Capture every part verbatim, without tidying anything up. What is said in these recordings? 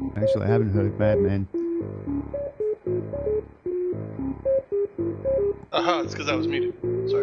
Actually, I haven't heard Madman. Aha, uh-huh, it's because I was muted. Sorry.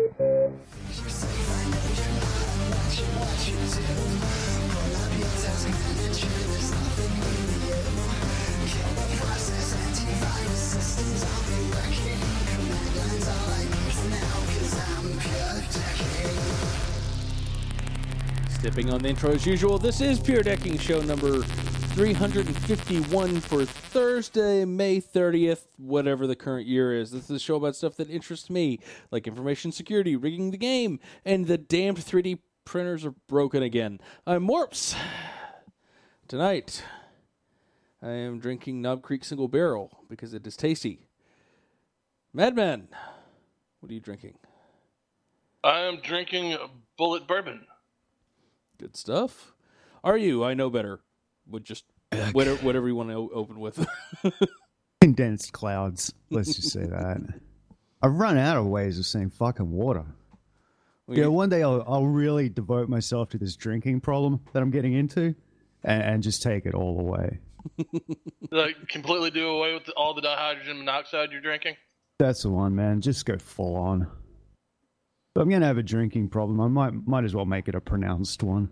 Stepping on the intro as usual, this is Pure Decking show number three hundred fifty-one for Thursday, May thirtieth, whatever the current year is. This is a show about stuff that interests me, like information security, rigging the game, and the damned three D printers are broken again. I'm Morps. Tonight, I am drinking Knob Creek Single Barrel because it is tasty. Madman, what are you drinking? I am drinking Bullet Bourbon. Good stuff. Are you? I know better. Would just whatever, whatever you want to open with. Condensed clouds. Let's just say that. I've run out of ways of saying fucking water. Well, yeah, one day I'll, I'll really devote myself to this drinking problem that I'm getting into, and, and just take it all away. Like completely do away with all the dihydrogen monoxide you're drinking? That's the one, man. Just go full on. If I'm going to have a drinking problem, I might might as well make it a pronounced one.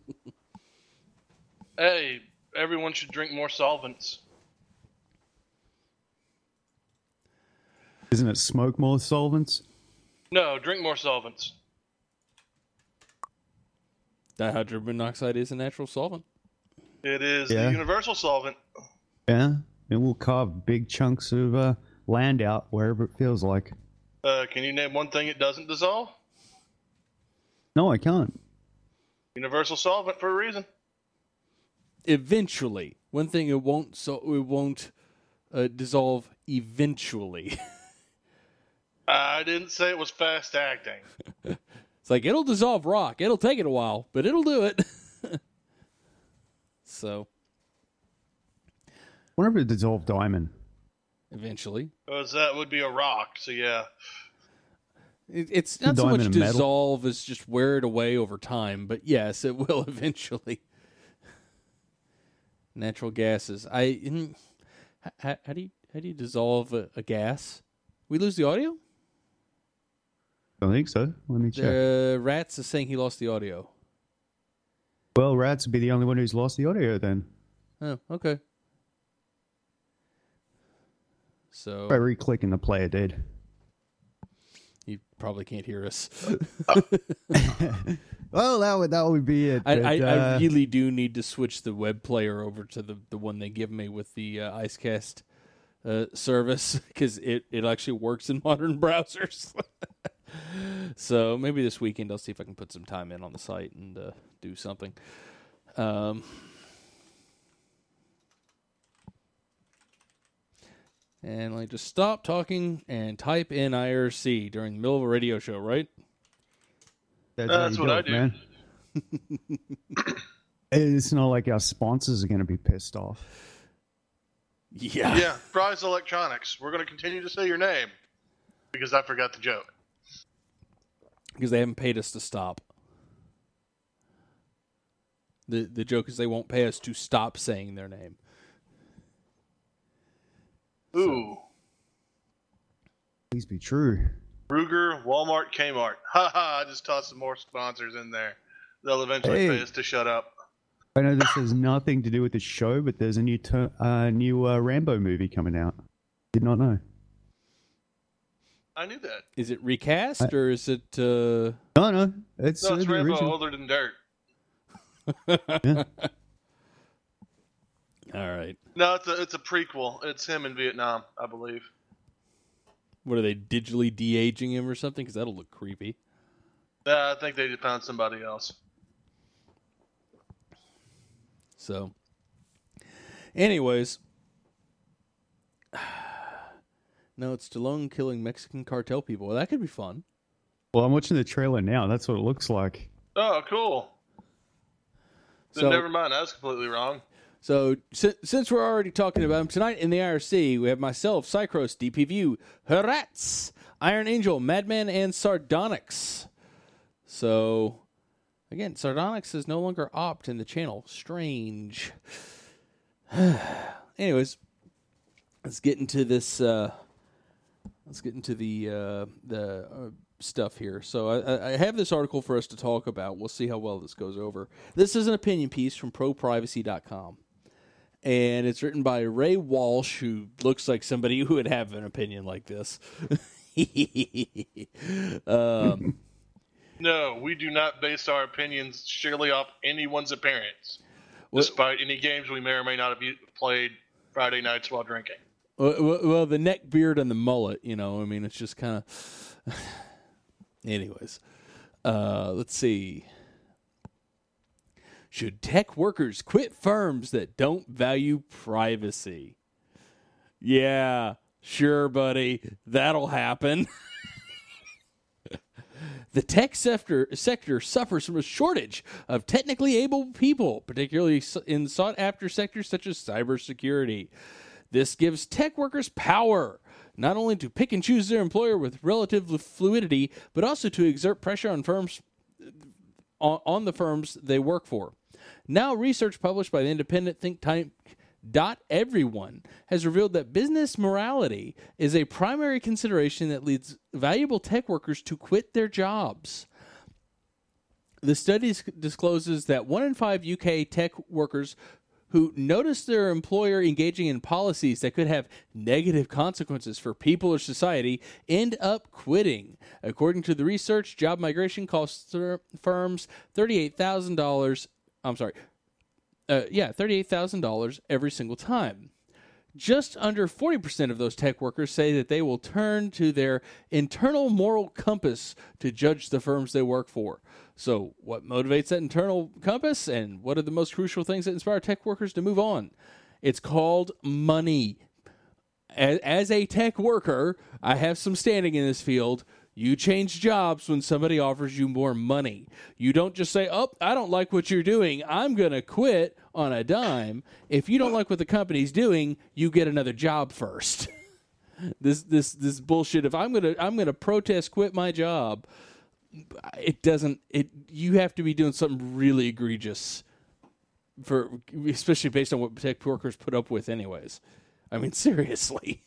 Hey, everyone should drink more solvents. Isn't it smoke more solvents? No, drink more solvents. Dihydrogen monoxide is a natural solvent. It is yeah. the universal solvent. Yeah, it will carve big chunks of uh, land out wherever it feels like. Uh, can you name one thing it doesn't dissolve? No, I can't. Universal solvent for a reason. Eventually, one thing it won't so it won't uh, dissolve eventually. I didn't say it was fast acting. It's like it'll dissolve rock. It'll take it a while, but it'll do it. So, wonder if it dissolved diamond. Eventually, because that would be a rock. So yeah, it, it's not so much Diamond and metal. dissolve as just wear it away over time. But yes, it will eventually. Natural gases. I mm, how, how do you how do you dissolve a, a gas? We lose the audio? I think so. Let me check. Uh, Rats is saying he lost the audio. Well, Rats would be the only one who's lost the audio then. Oh, okay. So By re-clicking the player did. he probably can't hear us. Well, that would that would be it. I, but, I, uh, I really do need to switch the web player over to the, the one they give me with the uh, IceCast uh, service because it, it actually works in modern browsers. So maybe this weekend I'll see if I can put some time in on the site and uh, do something. Um, and let me just stop talking and type in I R C during the middle of a radio show, right? That's, Uh, how that's you what I it, do. Man. It's not like our sponsors are going to be pissed off. Yeah. yeah. Fry's Electronics. We're going to continue to say your name because I forgot the joke. Because they haven't paid us to stop. The the joke is they won't pay us to stop saying their name. Ooh. Please be true. Ruger, Walmart, Kmart. Ha ha, I just tossed some more sponsors in there. They'll eventually Hey. pay us to shut up. I know this has nothing to do with the show, but there's a new ter- uh, new uh, Rambo movie coming out. Did not know. I knew that. Is it recast I- or is it... Uh... No, no. It's, No, uh, it's the Rambo original. older than dirt. Yeah. All right. No, it's a it's a prequel. It's him in Vietnam, I believe. What are they, digitally de-aging him or something? Because that'll look creepy. Yeah, I think they just found somebody else. So, anyways. No, it's Stallone killing Mexican cartel people. Well, that could be fun. Well, I'm watching the trailer now. That's what it looks like. Oh, cool. Then So- never mind. I was completely wrong. So, si- since we're already talking about him, tonight in the I R C, we have myself, Cycros, D P View, Rats, Iron Angel, Madman, and Sardonyx. So, again, Sardonyx is no longer opt in the channel. Strange. Anyways, let's get into this. Uh, let's get into the uh, the uh, stuff here. So I, I have this article for us to talk about. We'll see how well this goes over. This is an opinion piece from pro privacy dot com. And it's written by Ray Walsh, who looks like somebody who would have an opinion like this. um, no, we do not base our opinions surely off anyone's appearance, what, despite any games we may or may not have played Friday nights while drinking. Well, well, the neck beard and the mullet, you know, I mean, it's just kind of... Anyways, uh, let's see. Should tech workers quit firms that don't value privacy? Yeah, sure, buddy. That'll happen. The tech sector, sector suffers from a shortage of technically able people, particularly in sought-after sectors such as cybersecurity. This gives tech workers power, not only to pick and choose their employer with relative fluidity, but also to exert pressure on firms on, on the firms they work for. Now, research published by the independent think tank Dot Everyone has revealed that business morality is a primary consideration that leads valuable tech workers to quit their jobs. The study discloses that one in five U K tech workers who notice their employer engaging in policies that could have negative consequences for people or society end up quitting. According to the research, job migration costs firms thirty-eight thousand dollars. I'm sorry. Uh, yeah, thirty-eight thousand dollars every single time. Just under forty percent of those tech workers say that they will turn to their internal moral compass to judge the firms they work for. So what motivates that internal compass, and what are the most crucial things that inspire tech workers to move on? It's called money. As, as a tech worker, I have some standing in this field. You change jobs when somebody offers you more money. You don't just say, oh, I don't like what you're doing, I'm going to quit on a dime. If you don't like what the company's doing, you get another job first. this this this bullshit. If I'm going to I'm going to protest quit my job, it doesn't it you have to be doing something really egregious for especially based on what tech workers put up with anyways. I mean, seriously.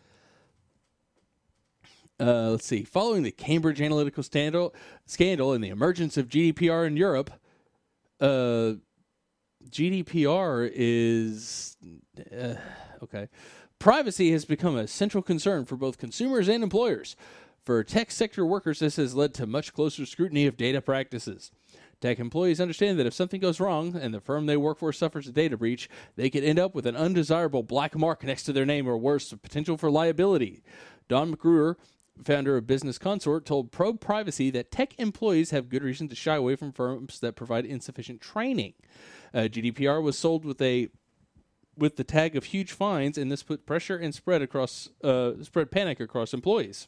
Uh, let's see. Following the Cambridge Analytica scandal, scandal and the emergence of G D P R in Europe, uh, G D P R is uh, okay. Privacy has become a central concern for both consumers and employers. For tech sector workers, this has led to much closer scrutiny of data practices. Tech employees understand that if something goes wrong and the firm they work for suffers a data breach, they could end up with an undesirable black mark next to their name, or worse, potential for liability. Don McGruer, founder of Business Consort, told Pro Privacy that tech employees have good reason to shy away from firms that provide insufficient training. Uh, G D P R was sold with a with the tag of huge fines, and this put pressure and spread across uh, spread panic across employees.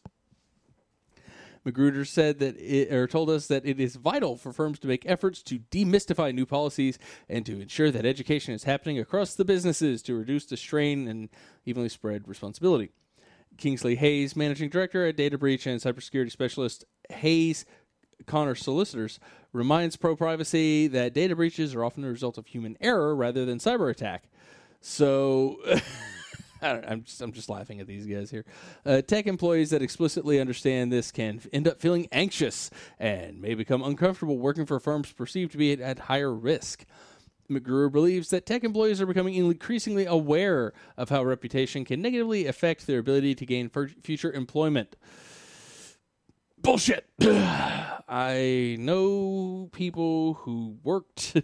Magruder said that it, or told us that it is vital for firms to make efforts to demystify new policies and to ensure that education is happening across the businesses to reduce the strain and evenly spread responsibility. Kingsley Hayes, managing director at Data Breach and cybersecurity specialist Hayes Connor Solicitors, reminds Pro Privacy that data breaches are often the result of human error rather than cyber attack. So, I don't, I'm just I'm just laughing at these guys here. Uh, tech employees that explicitly understand this can end up feeling anxious and may become uncomfortable working for firms perceived to be at, at higher risk. McGruer believes that tech employees are becoming increasingly aware of how reputation can negatively affect their ability to gain future employment. Bullshit. I know people who worked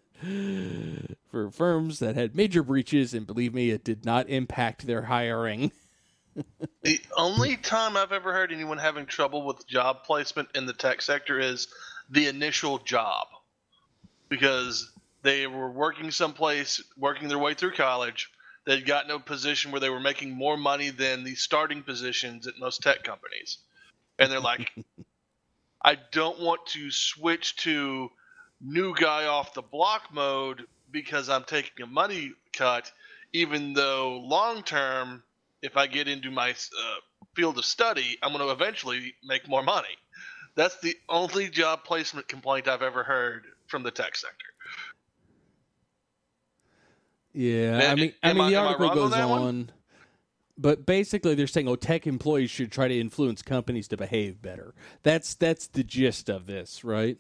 for firms that had major breaches, and believe me, it did not impact their hiring. The only time I've ever heard anyone having trouble with job placement in the tech sector is the initial job. Because they were working someplace, working their way through college. They'd gotten to a position where they were making more money than the starting positions at most tech companies. And they're like, I don't want to switch to new guy off the block mode because I'm taking a money cut, even though long term, if I get into my uh, field of study, I'm going to eventually make more money. That's the only job placement complaint I've ever heard from the tech sector. Yeah, Am- I mean, I am mean, I- the am I article wrong on goes that one? on, but basically they're saying, "Oh, tech employees should try to influence companies to behave better." That's that's the gist of this, right?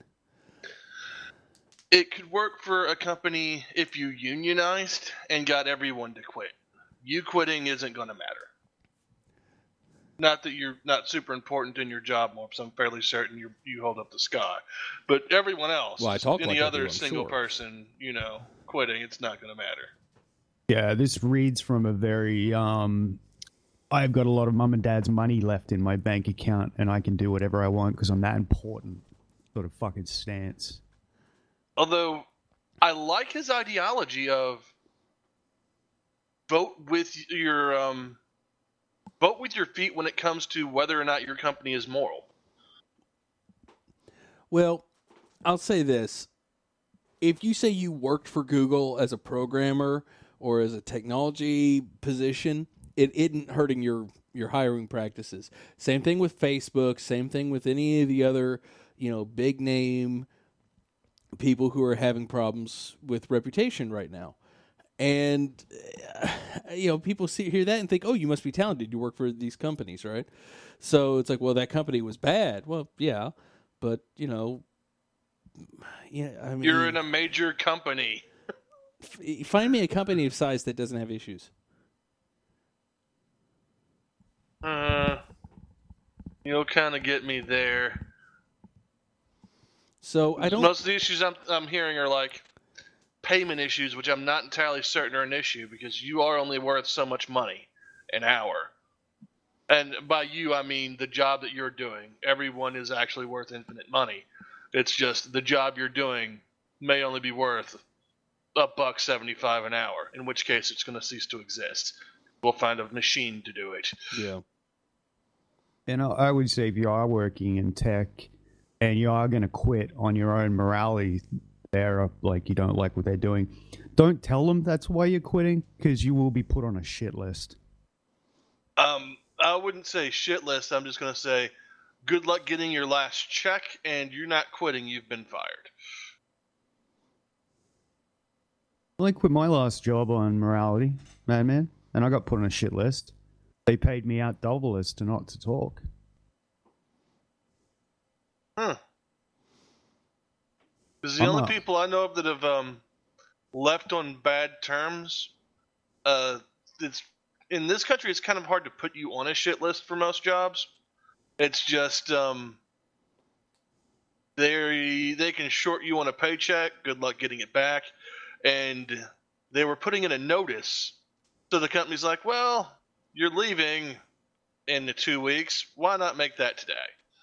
It could work for a company if you unionized and got everyone to quit. You quitting isn't going to matter. Not that you're not super important in your job, Morps. I'm fairly certain you you hold up the sky. But everyone else, Well, I talk any like I other do, I'm single sure. person, you know, quitting, it's not going to matter. Yeah, this reads from a very um I've got a lot of mum and dad's money left in my bank account and I can do whatever I want because I'm that important sort of fucking stance. Although I like his ideology of vote with your um, vote with your feet when it comes to whether or not your company is moral. Well, I'll say this. If you say you worked for Google as a programmer or as a technology position, it isn't hurting your, your hiring practices. Same thing with Facebook, same thing with any of the other, you know, big name people who are having problems with reputation right now. And, uh, you know, people see hear that and think, oh, you must be talented. You work for these companies, right? So it's like, well, that company was bad. Well, yeah, but, you know, yeah, I mean, You're in a major company. f- find me a company of size that doesn't have issues. Uh, you'll kind of get me there. So I don't. Most of the issues I'm I'm hearing are like payment issues, which I'm not entirely certain are an issue because you are only worth so much money an hour. And by you, I mean the job that you're doing. Everyone is actually worth infinite money. It's just the job you're doing may only be worth a buck seventy-five an hour, in which case it's going to cease to exist. We'll find a machine to do it. Yeah. And I- I would say if you are working in tech and you are going to quit on your own morality there, like you don't like what they're doing, don't tell them that's why you're quitting because you will be put on a shit list. Um, I wouldn't say shit list. I'm just going to say good luck getting your last check, and you're not quitting. You've been fired. I quit my last job on morality, madman, and I got put on a shit list. They paid me out double as to not to talk. Huh. Because the I'm only not- people I know of that have um, left on bad terms, uh, it's in this country. It's kind of hard to put you on a shit list for most jobs. It's just um, they they can short you on a paycheck. Good luck getting it back. And they were putting in a notice, so the company's like, "Well, you're leaving in the two weeks. Why not make that today?"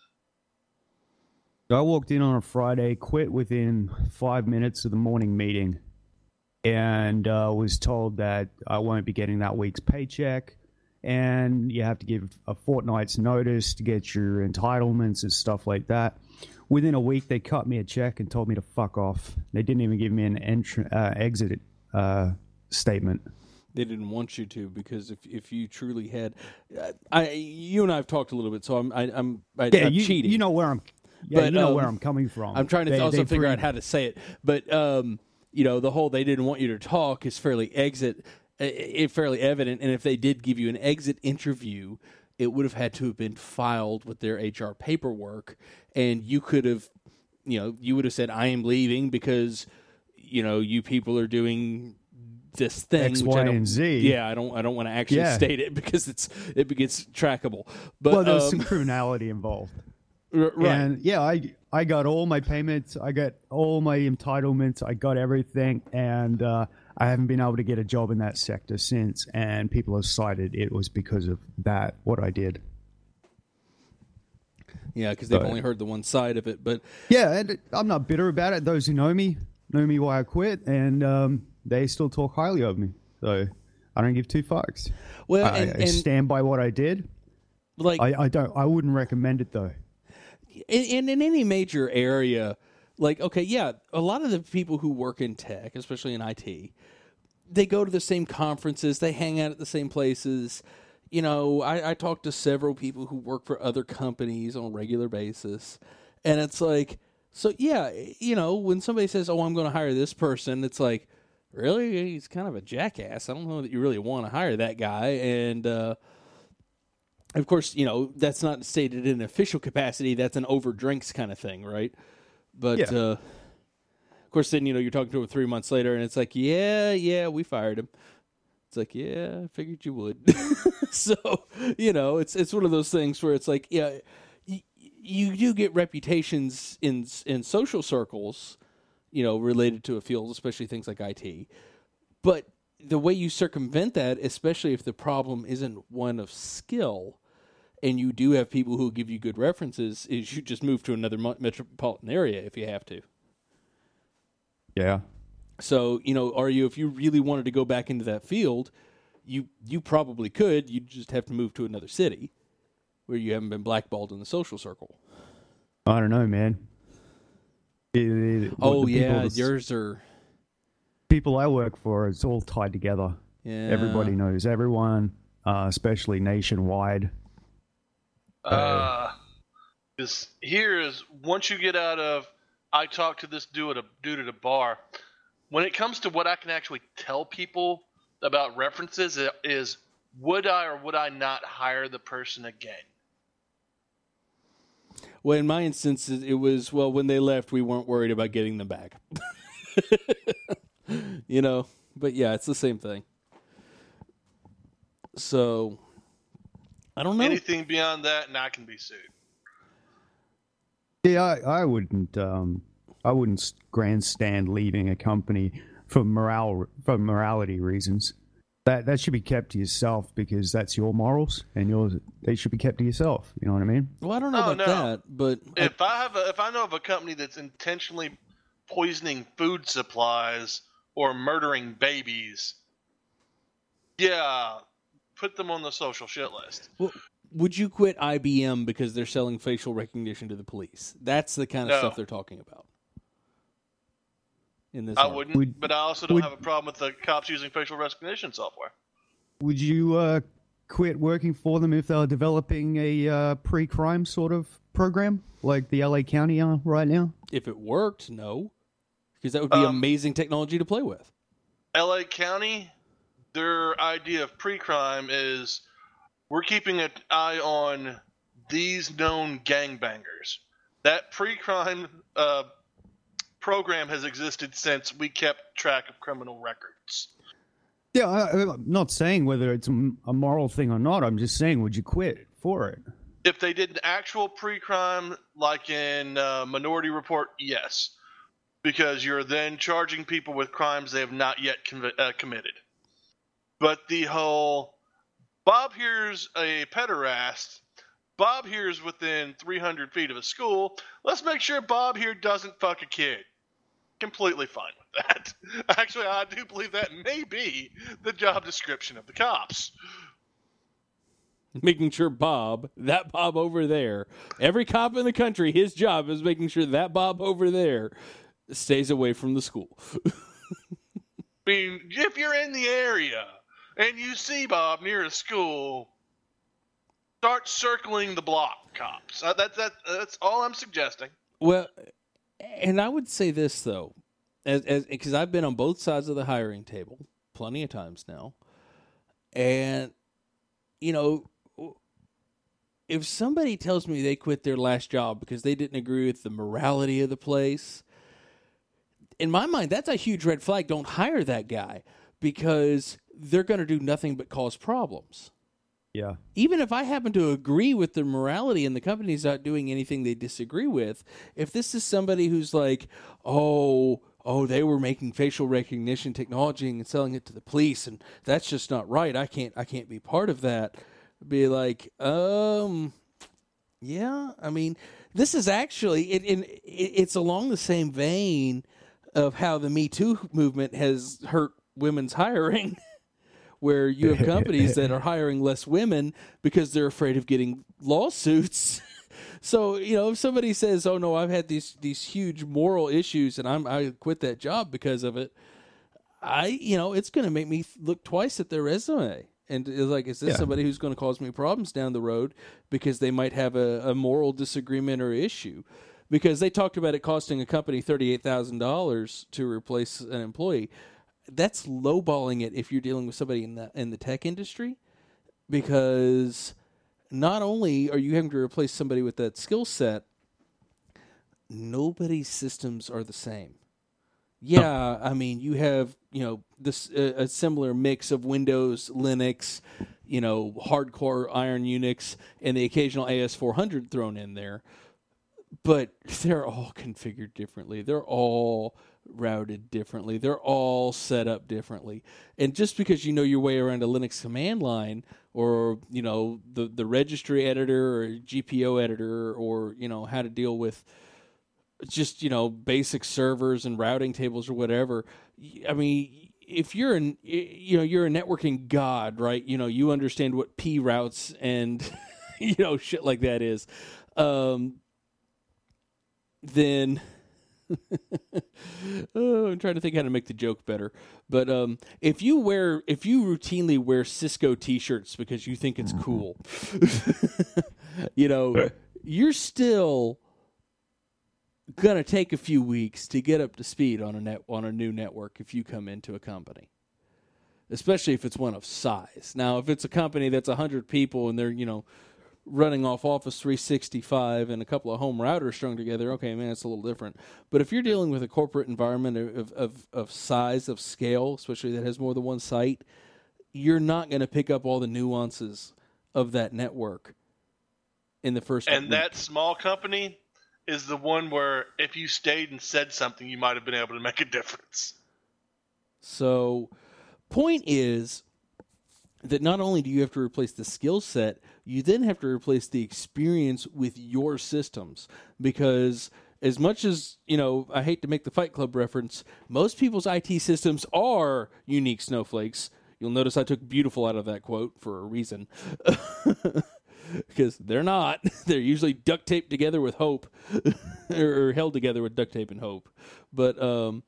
I walked in on a Friday, quit within five minutes of the morning meeting, and uh, was told that I won't be getting that week's paycheck, and you have to give a fortnight's notice to get your entitlements and stuff like that. Within a week, they cut me a check and told me to fuck off. They didn't even give me an entry, uh, exit uh, statement. They didn't want you to because if if you truly had, uh, I you and I have talked a little bit, so I'm I, I'm I, Yeah, I'm you, cheating. you know where I'm. Yeah, But, you know um, where I'm coming from. I'm trying to They- also they figure bring- out how to say it, but um, you know, the whole they didn't want you to talk is fairly exit, uh, uh, fairly evident. And if they did give you an exit interview, it would have had to have been filed with their H R paperwork, and you could have, you know, you would have said, "I am leaving because, you know, you people are doing this thing." X, which Y, I don't, and Z. Yeah, I don't, I don't want to actually Yeah. state it because it's it gets trackable. But Well, there's um, some criminality involved. r- right. And yeah, I I got all my payments, I got all my entitlements, I got everything, and uh, I haven't been able to get a job in that sector since. And people have cited it was because of that what I did. Yeah, because they've But- only heard the one side of it. But Yeah, and I'm not bitter about it. Those who know me know me why I quit, and um, they still talk highly of me. So I don't give two fucks. well, I, and, I and stand by what I did. like, I, I don't. I wouldn't recommend it though. and in any major area, like, okay, yeah, a lot of the people who work in tech, especially in I T, they go to the same conferences, they hang out at the same places. You know, I, I talk to several people who work for other companies on a regular basis, and it's like, so yeah, you know, when somebody says, "Oh, I'm going to hire this person," it's like, really, he's kind of a jackass. I don't know that you really want to hire that guy. And, uh, of course, you know, that's not stated in official capacity. That's an over drinks kind of thing, right? But, Yeah. uh, of course, then, you know, you're talking to him three months later, and it's like, yeah, yeah, we fired him. It's like, yeah, I figured you would. So, you know, it's it's one of those things where it's like, yeah, y- you do get reputations in in social circles, you know, related to a field, especially things like I T. But the way you circumvent that, especially if the problem isn't one of skill, and you do have people who give you good references, is you just move to another metropolitan area if you have to. Yeah. So, you know, are you, if you really wanted to go back into that field, you you probably could. You just have to move to another city where you haven't been blackballed in the social circle. I don't know, man. It, it, Oh, the yeah, people, yours are... people I work for, it's all tied together. Yeah. Everybody knows everyone, uh, especially nationwide. Uh, is here is once you get out of, I talked to this dude at a dude at a bar. When it comes to what I can actually tell people about references, it is would I or would I not hire the person again? Well, in my instance, it was, well, when they left, we weren't worried about getting them back. You know, but yeah, it's the same thing. So, I don't know. Anything beyond that, and I can be sued. Yeah, I, I wouldn't. Um, I wouldn't grandstand leaving a company for morale for morality reasons. That that should be kept to yourself because that's your morals, and yours. They should be kept to yourself. You know what I mean? Well, I don't know Oh, about no. that, but If I have a, if I know of a company that's intentionally poisoning food supplies or murdering babies, yeah, put them on the social shit list. well, would you quit I B M because they're selling facial recognition to the police? That's the kind of No. stuff they're talking about. In this I article. wouldn't, Would- but I also don't would- have a problem with the cops using facial recognition software. Would you uh, quit working for them if they were developing a uh, pre-crime sort of program like the L A County are right now? If it worked, no. Because that would be Um, amazing technology to play with. L A County, their idea of pre-crime is we're keeping an eye on these known gangbangers. That pre-crime uh, program has existed since we kept track of criminal records. Yeah, I, I'm not saying whether it's a a moral thing or not. I'm just saying, would you quit for it? If they did an actual pre-crime, like in uh, Minority Report, yes. Because you're then charging people with crimes they have not yet com- uh, committed. But the whole, Bob here's a pederast, Bob here's within three hundred feet of a school, let's make sure Bob here doesn't fuck a kid. Completely fine with that. Actually, I do believe that may be the job description of the cops. Making sure Bob, that Bob over there, every cop in the country, his job is making sure that Bob over there stays away from the school. I mean, if you're in the area and you see Bob near a school, start circling the block, cops. Uh, that, that, that's all I'm suggesting. Well, and I would say this, though, as because I've been on both sides of the hiring table plenty of times now. And, you know, if somebody tells me they quit their last job because they didn't agree with the morality of the place, in my mind, that's a huge red flag. Don't hire that guy because they're going to do nothing but cause problems. Yeah. Even if I happen to agree with the morality and the company's not doing anything they disagree with, if this is somebody who's like, oh, oh, they were making facial recognition technology and selling it to the police, and that's just not right. I can't, I can't be part of that. Be like, um, yeah. I mean, this is actually it. In it, it's along the same vein of how the Me Too movement has hurt women's hiring. Where you have companies that are hiring less women because they're afraid of getting lawsuits. So, you know, if somebody says, oh, no, I've had these these huge moral issues and I'm, I quit that job because of it, I, you know, it's going to make me look twice at their resume. And it's like, is this Yeah. somebody who's going to cause me problems down the road because they might have a, a moral disagreement or issue? Because they talked about it costing a company thirty-eight thousand dollars to replace an employee. that's lowballing it if you're dealing with somebody in the in the tech industry, because not only are you having to replace somebody with that skill set, nobody's systems are the same. Yeah, I mean, you have, you know, this uh, a similar mix of Windows, Linux, you know, hardcore Iron Unix, and the occasional A S four hundred thrown in there. But they're all configured differently. They're all routed differently. They're all set up differently. And just because you know your way around a Linux command line, or, you know, the, the registry editor or G P O editor, or, you know, how to deal with just, you know, basic servers and routing tables or whatever. I mean, if you're an, you know, you're a networking god, right? You know, you understand what P routes and, you know, shit like that is. Um, then oh, I'm trying to think how to make the joke better. But um, if you wear, if you routinely wear Cisco T-shirts because you think it's cool, you know, you're still gonna take a few weeks to get up to speed on a net on a new network if you come into a company, especially if it's one of size. Now, if it's a company that's a hundred people and they're, you know, running off Office three sixty-five and a couple of home routers strung together, okay, man, it's a little different. But if you're dealing with a corporate environment of of, of size, of scale, especially that has more than one site, you're not going to pick up all the nuances of that network in the first And week. that small company is the one where if you stayed and said something, you might have been able to make a difference. So, point is that not only do you have to replace the skill set, you then have to replace the experience with your systems. Because as much as, you know, I hate to make the Fight Club reference, most people's I T systems are unique snowflakes. You'll notice I took beautiful out of that quote for a reason. Because they're not. They're usually duct taped together with hope, or held together with duct tape and hope. But, um,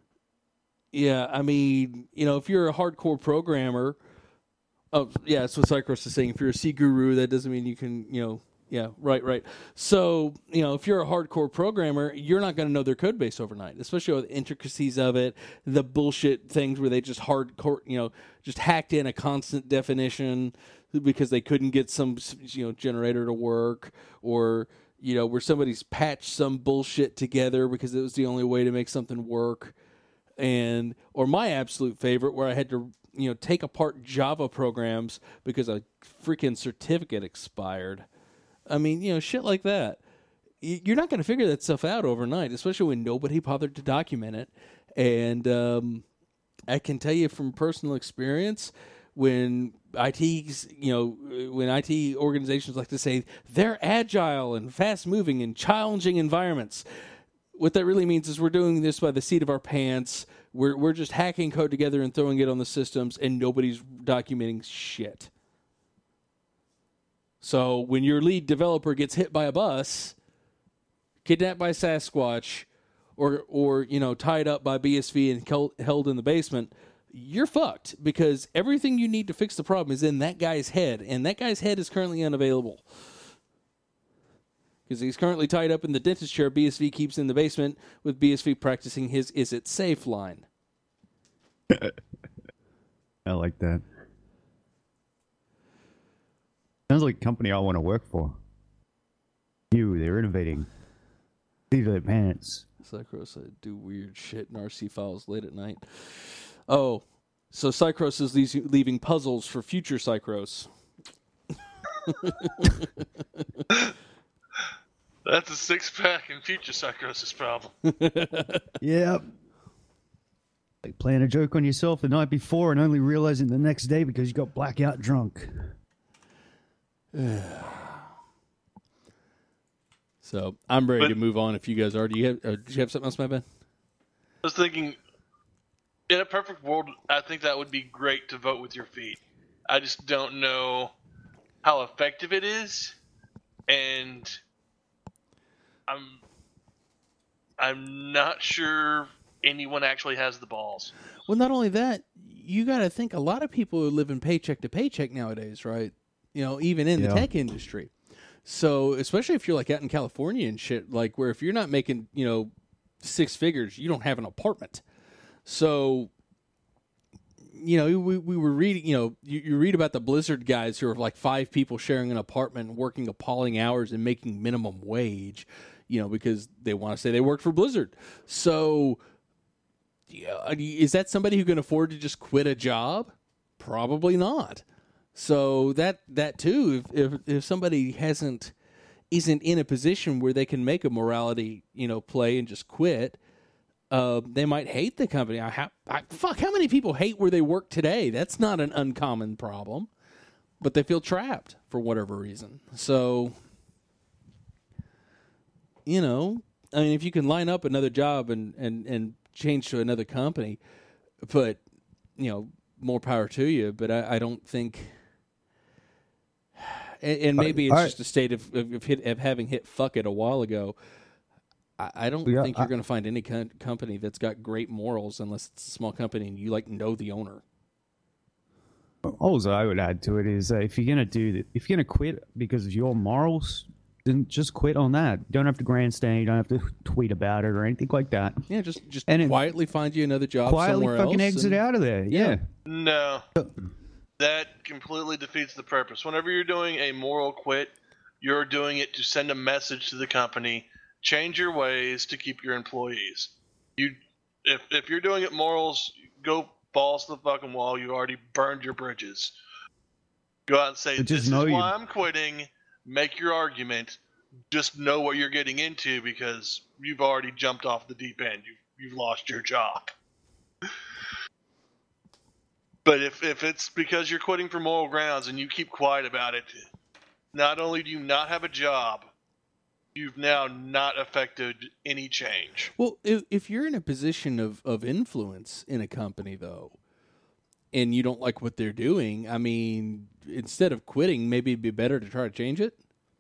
yeah, I mean, you know, if you're a hardcore programmer, oh, yeah, that's what Cycros is saying. If you're a C guru, that doesn't mean you can, you know, yeah, right, right. So, you know, if you're a hardcore programmer, you're not going to know their code base overnight, especially with the intricacies of it, the bullshit things where they just hardcore, you know, just hacked in a constant definition because they couldn't get some, you know, generator to work, or, you know, where somebody's patched some bullshit together because it was the only way to make something work. And, or my absolute favorite, where I had to, you know, take apart Java programs because a freaking certificate expired. I mean, you know, shit like that. You're not going to figure that stuff out overnight, especially when nobody bothered to document it. And um, I can tell you from personal experience, when I T's, you know, when I T organizations like to say they're agile and fast-moving in challenging environments, what that really means is we're doing this by the seat of our pants. We're we're just hacking code together and throwing it on the systems, and nobody's documenting shit. So when your lead developer gets hit by a bus, kidnapped by Sasquatch, or or you know tied up by B S V and held in the basement, you're fucked, because everything you need to fix the problem is in that guy's head, and that guy's head is currently unavailable. Because he's currently tied up in the dentist chair B S V keeps in the basement, with B S V practicing his "is it safe" line. I like that. Sounds like a company I want to work for. You, they're innovating. Leave their pants. Cycros uh, do weird shit in R C files late at night. Oh, so Cycros is le- leaving puzzles for future Cycros. That's a six-pack in future Cycrosis problem. Yep. Like playing a joke on yourself the night before and only realizing the next day because you got blackout drunk. So I'm ready But, to move on. If you guys are, do you have? Uh, do you have something else, my Ben? I was thinking, in a perfect world, I think that would be great to vote with your feet. I just don't know how effective it is, and I'm I'm not sure anyone actually has the balls. Well, not only that, you got to think a lot of people are living paycheck to paycheck nowadays, right? You know, even in Yeah. the tech industry. So, especially if you're like out in California and shit, like where if you're not making, you know, six figures, you don't have an apartment. So, you know, we we were reading, you know, you, you read about the Blizzard guys who are like five people sharing an apartment and working appalling hours and making minimum wage, you know, because they want to say they worked for Blizzard. So, yeah, is that somebody who can afford to just quit a job? Probably not. So that that too, if if, if somebody hasn't isn't in a position where they can make a morality, you know, play and just quit. Uh, they might hate the company. I, ha- I fuck. How many people hate where they work today? That's not an uncommon problem, but they feel trapped for whatever reason. So, you know, I mean, if you can line up another job and, and, and change to another company, but you know, more power to you. But I, I don't think, and, and maybe it's I, just a state of of, of, hit, of having hit fuck it a while ago. I don't yeah, think you're going to find any co- company that's got great morals unless it's a small company and you like know the owner. All I would add to it is uh, if you're going to do that, if you're going to quit because of your morals, then just quit on that. You don't have to grandstand. You don't have to tweet about it or anything like that. Yeah, just just and quietly find you another job quietly somewhere fucking else. exit and, out of there. Yeah. yeah. No, that completely defeats the purpose. Whenever you're doing a moral quit, you're doing it to send a message to the company. Change your ways to keep your employees. You, if if you're doing it morals, go balls to the fucking wall. You already burned your bridges. Go out and say, "This is why you... I'm quitting." Make your argument. Just know what you're getting into because you've already jumped off the deep end. You you've lost your job. But if if it's because you're quitting for moral grounds and you keep quiet about it, not only do you not have a job, you've now not affected any change. Well, if, if you're in a position of, of influence in a company, though, and you don't like what they're doing, I mean, instead of quitting, maybe it'd be better to try to change it.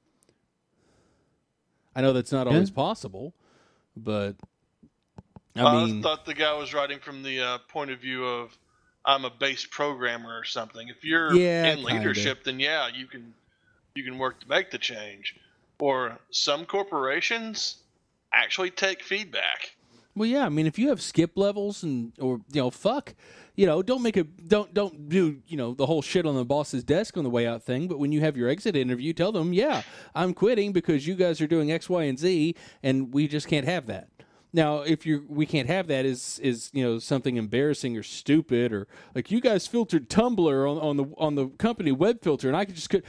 I know that's not always yeah. possible, but I well, mean... I thought the guy was writing from the uh, point of view of, I'm a base programmer or something. If you're yeah, in leadership, kinda. then yeah, you can you can work to make the change. Or some corporations actually take feedback. Well, yeah, I mean, if you have skip levels and or you know, fuck, you know, don't make a don't don't do you know the whole shit on the boss's desk on the way out thing. But when you have your exit interview, tell them, yeah, I'm quitting because you guys are doing X, Y, and Z, and we just can't have that. Now, if you we can't have that is is you know something embarrassing or stupid or like you guys filtered Tumblr on, on the on the company web filter, and I could just could.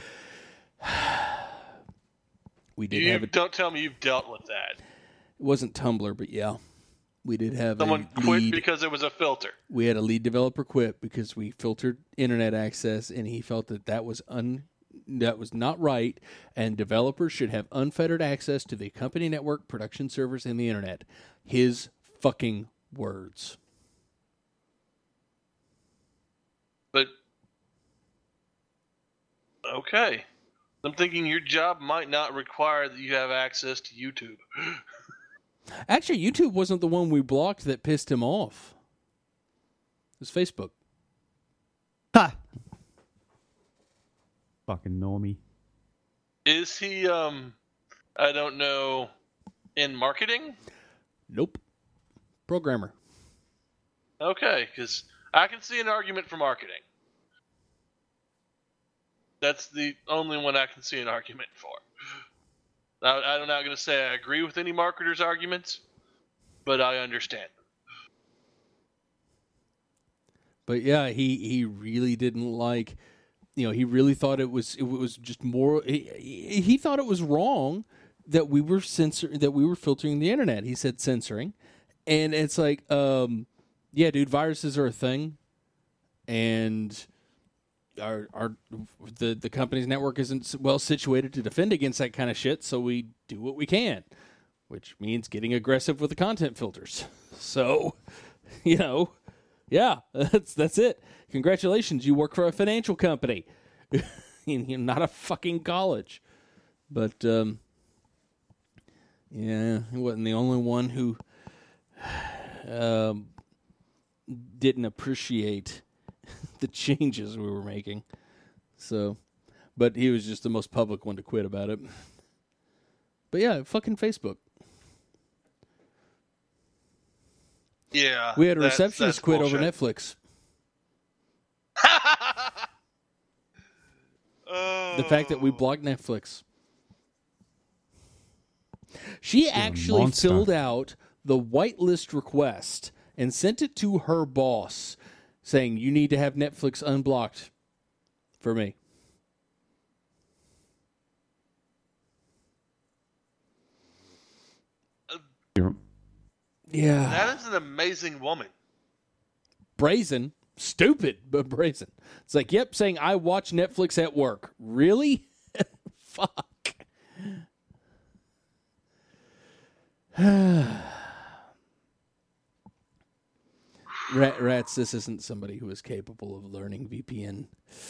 We did you have a, don't tell me you've dealt with that. It wasn't Tumblr, but yeah, we did have someone a quit lead, because it was a filter. We had a lead developer quit because we filtered internet access, and he felt that that was un that was not right, and developers should have unfettered access to the company network, production servers, and the internet. His fucking words. But okay. I'm thinking your job might not require that you have access to YouTube. Actually, YouTube wasn't the one we blocked that pissed him off. It was Facebook. Ha! Fucking normie. Is he, um, I don't know, in marketing? Nope. Programmer. Okay, because I can see an argument for marketing. That's the only one I can see an argument for. Now, I'm not going to say I agree with any marketer's arguments, but I understand them. But yeah, he, he really didn't like, you know, he really thought it was it was just more. He, he thought it was wrong that we were censor that we were filtering the internet. He said censoring, and it's like, um, yeah, dude, viruses are a thing, and. Our our the, the company's network isn't well situated to defend against that kind of shit, so we do what we can, which means getting aggressive with the content filters. So, you know, yeah, that's that's it. Congratulations, you work for a financial company, you're not a fucking college. But um, yeah, he wasn't the only one who um, didn't appreciate the changes we were making. So, but he was just the most public one to quit about it. But yeah, fucking Facebook. Yeah. We had a receptionist quit bullshit. over Netflix. the fact that we blocked Netflix. She actually filled out the whitelist request and sent it to her boss saying, you need to have Netflix unblocked for me. Yeah. That is an amazing woman. Brazen. Stupid, but brazen. It's like, yep, saying I watch Netflix at work. Really? Fuck. Rat, rats, this isn't somebody who is capable of learning V P N.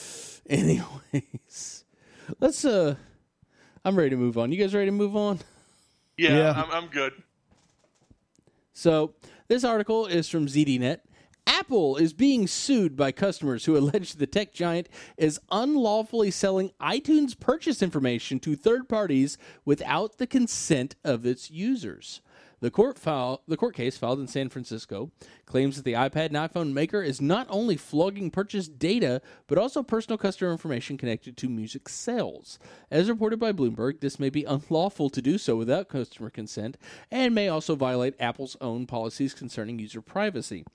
Anyways, let's, uh, I'm ready to move on. You guys ready to move on? Yeah, Yeah. I'm, I'm good. So, this article is from Z D Net. Apple is being sued by customers who allege the tech giant is unlawfully selling iTunes purchase information to third parties without the consent of its users. The court file, the court case filed in San Francisco claims that the iPad and iPhone maker is not only flogging purchase data, but also personal customer information connected to music sales. As reported by Bloomberg, this may be unlawful to do so without customer consent and may also violate Apple's own policies concerning user privacy.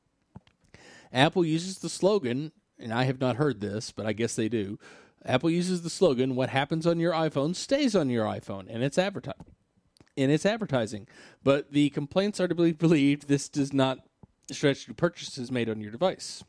Apple uses the slogan, and I have not heard this, but I guess they do. Apple uses the slogan, what happens on your iPhone stays on your iPhone, and it's advertising. In its advertising. But the complaints are to be believed this does not stretch to purchases made on your device.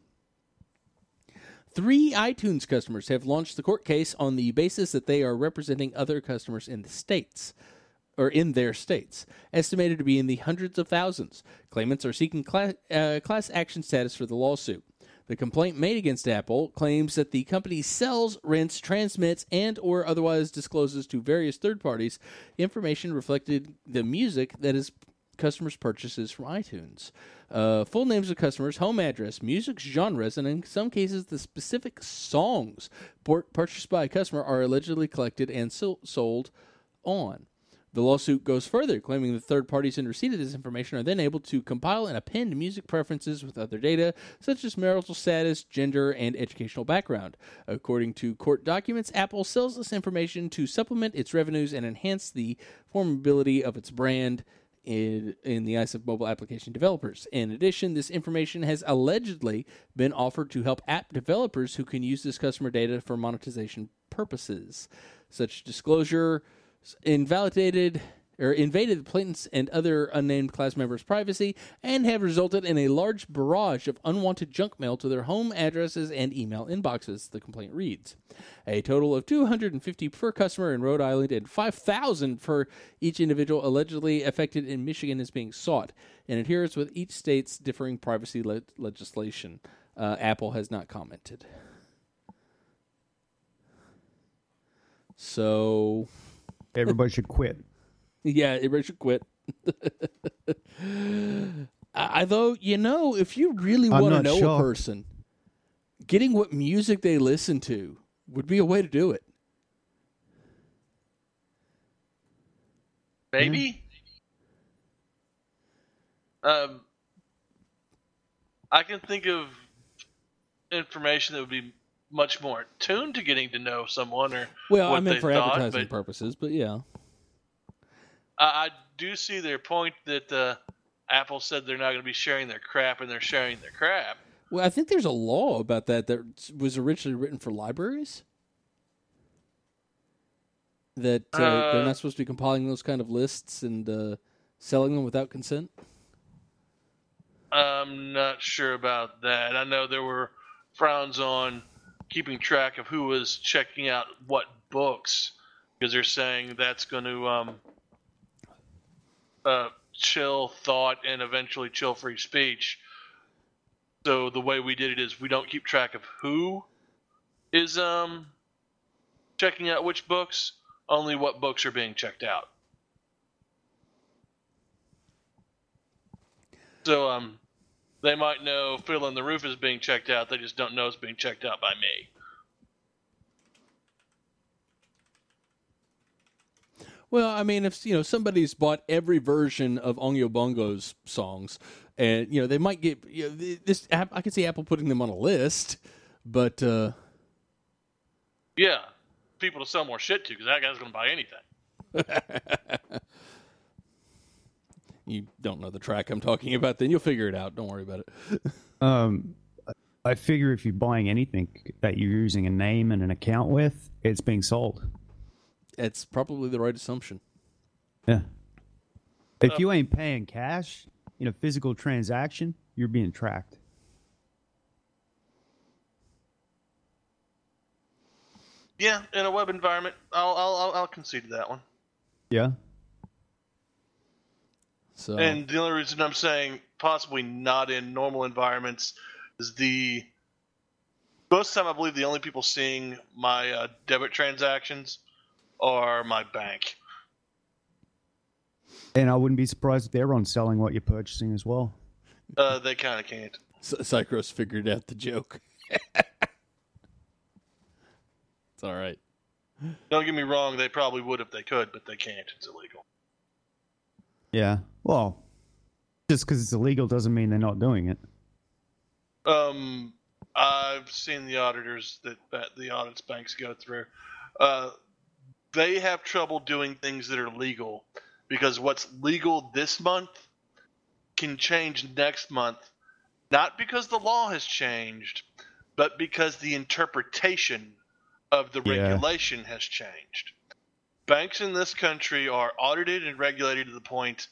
Three iTunes customers have launched the court case on the basis that they are representing other customers in the states, or in their states, estimated to be in the hundreds of thousands. Claimants are seeking class, uh, class action status for the lawsuit. The complaint made against Apple claims that the company sells, rents, transmits, and or otherwise discloses to various third parties information reflected the music that is customers' purchases from iTunes. Uh, full names of customers, home address, music genres, and in some cases the specific songs purchased by a customer are allegedly collected and so- sold on. The lawsuit goes further, claiming that third parties in receipt of this information are then able to compile and append music preferences with other data, such as marital status, gender, and educational background. According to court documents, Apple sells this information to supplement its revenues and enhance the formability of its brand in, in the eyes of mobile application developers. In addition, this information has allegedly been offered to help app developers who can use this customer data for monetization purposes. Such disclosure invalidated or invaded the plaintiffs' and other unnamed class members' privacy and have resulted in a large barrage of unwanted junk mail to their home addresses and email inboxes, the complaint reads. A total of two hundred fifty per customer in Rhode Island and five thousand for each individual allegedly affected in Michigan is being sought, in adherence with each state's differing privacy le- legislation. Uh, Apple has not commented. So... Everybody should quit. Yeah, everybody should quit. I, though, you know, if you really I'm want to not know shocked. a person, getting what music they listen to would be a way to do it. Maybe. Um, I can think of information that would be much more attuned to getting to know someone or Well, what I meant they for thought, advertising but purposes, but yeah. I, I do see their point that uh, Apple said they're not going to be sharing their crap, and they're sharing their crap. Well, I think there's a law about that that was originally written for libraries. That uh, Uh, they're not supposed to be compiling those kind of lists and uh, selling them without consent. I'm not sure about that. I know there were frowns on keeping track of who was checking out what books, because they're saying that's going to um, uh, chill thought and eventually chill free speech. So the way we did it is we don't keep track of who is um, checking out which books, only what books are being checked out. So um, they might know Fiddler on the Roof is being checked out, they just don't know it's being checked out by me. Well, I mean, if you know somebody's bought every version of Oingo Bongo's songs, and you know they might get you know, this. I can see Apple putting them on a list, but uh, Yeah, people to sell more shit to because that guy's going to buy anything. You don't know the track I'm talking about, then you'll figure it out. Don't worry about it. Um, I figure if you're buying anything that you're using a name and an account with, it's being sold. It's probably the right assumption. Yeah. If you ain't paying cash in a physical transaction, you're being tracked. Yeah, in a web environment, I'll I'll I'll, I'll concede to that one. Yeah. So, And the only reason I'm saying possibly not in normal environments is the most of the time I believe the only people seeing my uh, debit transactions are my bank. And I wouldn't be surprised if they're on selling what you're purchasing as well. Uh, they kind of can't. Cycros figured out the joke. It's all right. Don't get me wrong, they probably would if they could, but they can't. It's illegal. Yeah. Well, just because it's illegal doesn't mean they're not doing it. Um, I've seen the auditors that, that the audits banks go through. Uh, they have trouble doing things that are legal because what's legal this month can change next month, not because the law has changed, but because the interpretation of the Yeah. regulation has changed. Banks in this country are audited and regulated to the point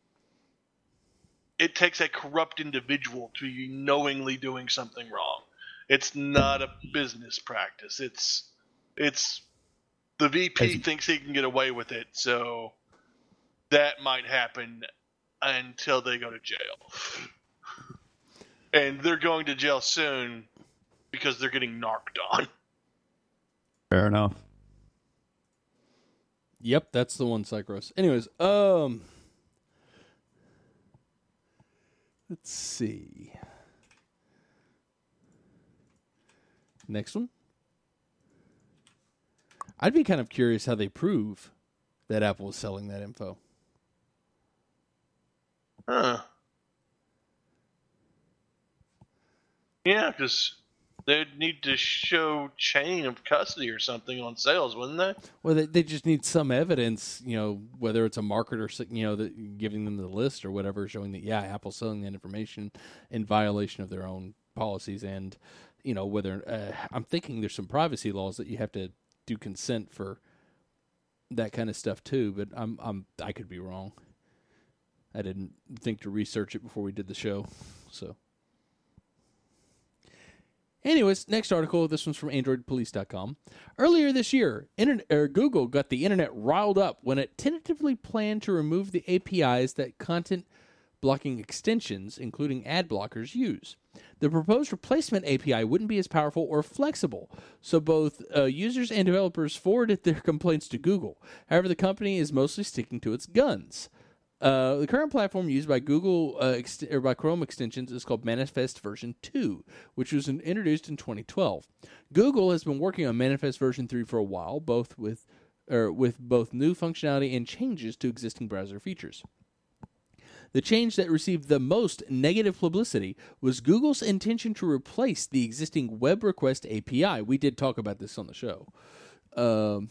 it takes a corrupt individual to be knowingly doing something wrong. It's not a business practice. It's it's the V P As- thinks he can get away with it, so that might happen until they go to jail. And they're going to jail soon because they're getting narked on. Fair enough. Yep, that's the one, Cycros. Anyways, um, let's see. Next one. I'd be kind of curious how they prove that Apple is selling that info. Huh. Yeah, because they'd need to show chain of custody or something on sales, wouldn't they? Well, they, they just need some evidence, you know, whether it's a marketer, you know, that giving them the list or whatever, showing that, yeah, Apple's selling that information in violation of their own policies. And, you know, whether uh, I'm thinking there's some privacy laws that you have to do consent for that kind of stuff too, but I'm I'm I could be wrong. I didn't think to research it before we did the show, so. Anyways, next article. This one's from android police dot com. Earlier this year, internet, er, Google got the internet riled up when it tentatively planned to remove the A P Is that content blocking extensions, including ad blockers, use. The proposed replacement A P I wouldn't be as powerful or flexible, so both uh, users and developers forwarded their complaints to Google. However, the company is mostly sticking to its guns. Uh, the current platform used by Google uh, ex- or by Chrome extensions is called Manifest Version two, which was in- introduced in twenty twelve. Google has been working on Manifest Version three for a while, both with or with both new functionality and changes to existing browser features. The change that received the most negative publicity was Google's intention to replace the existing Web Request A P I. We did talk about this on the show, um,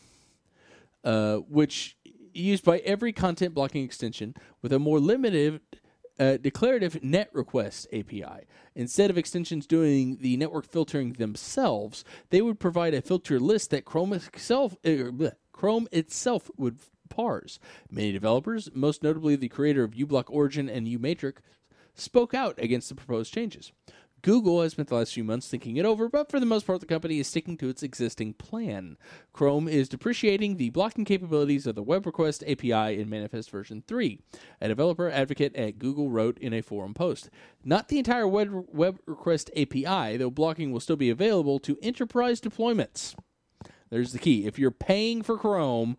uh, which used by every content blocking extension with a more limited uh, declarative net request A P I. Instead of extensions doing the network filtering themselves, they would provide a filter list that Chrome itself, uh, bleh, Chrome itself would parse. Many developers, most notably the creator of uBlock Origin and uMatrix, spoke out against the proposed changes. Google has spent the last few months thinking it over, but for the most part, the company is sticking to its existing plan. Chrome is depreciating the blocking capabilities of the Web Request A P I in Manifest Version three, a developer advocate at Google wrote in a forum post. Not the entire Web, Web Request A P I, though blocking will still be available to enterprise deployments. There's the key. If you're paying for Chrome...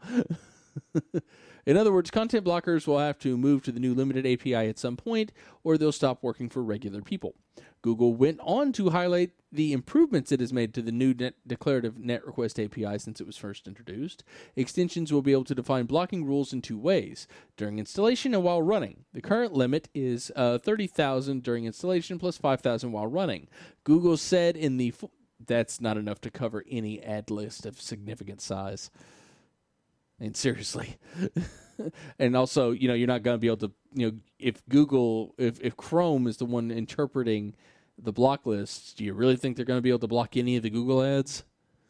In other words, content blockers will have to move to the new limited A P I at some point, or they'll stop working for regular people. Google went on to highlight the improvements it has made to the new net declarative net request A P I since it was first introduced. Extensions will be able to define blocking rules in two ways, during installation and while running. The current limit is uh, thirty thousand during installation plus five thousand while running. Google said in the... Fu- that's not enough to cover any ad list of significant size. And seriously. And also, you know, you're not going to be able to, you know, if Google, if, if Chrome is the one interpreting the block lists, do you really think they're going to be able to block any of the Google ads?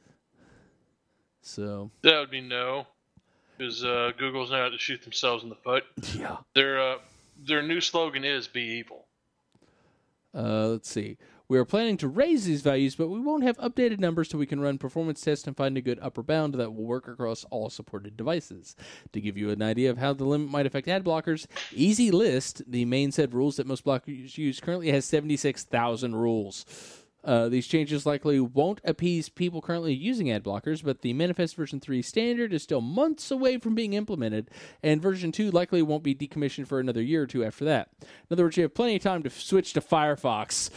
So that would be no, because uh, Google's not out to shoot themselves in the foot. Yeah. Their uh, their new slogan is "Be evil." Uh, let's see. We are planning to raise these values, but we won't have updated numbers so we can run performance tests and find a good upper bound that will work across all supported devices. To give you an idea of how the limit might affect ad blockers, Easy List, the main set of rules that most blockers use, currently has seventy-six thousand rules. Uh, these changes likely won't appease people currently using ad blockers, but the Manifest version three standard is still months away from being implemented, and version two likely won't be decommissioned for another year or two after that. In other words, you have plenty of time to switch to Firefox.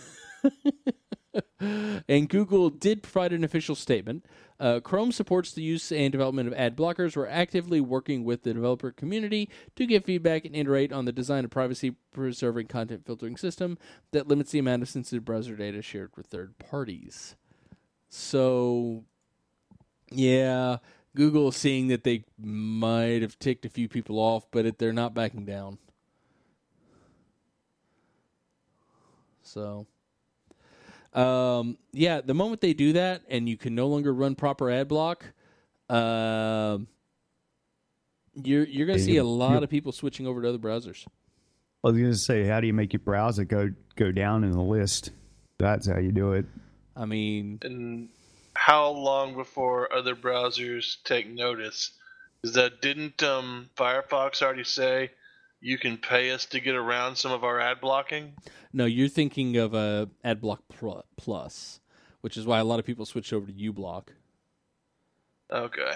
And Google did provide an official statement. Uh, Chrome supports the use and development of ad blockers. We're actively working with the developer community to give feedback and iterate on the design of privacy-preserving content filtering system that limits the amount of sensitive browser data shared with third parties. So, yeah, Google is seeing that they might have ticked a few people off, but it, they're not backing down. So... Um, yeah, the moment they do that and you can no longer run proper ad block, uh, you're you're going to see a lot of people switching over to other browsers. I was going to say, how do you make your browser go go down in the list? That's how you do it. I mean... And how long before other browsers take notice? Is that didn't um, Firefox already say you can pay us to get around some of our ad blocking? No, you're thinking of uh, AdBlock Plus, which is why a lot of people switched over to uBlock. Okay.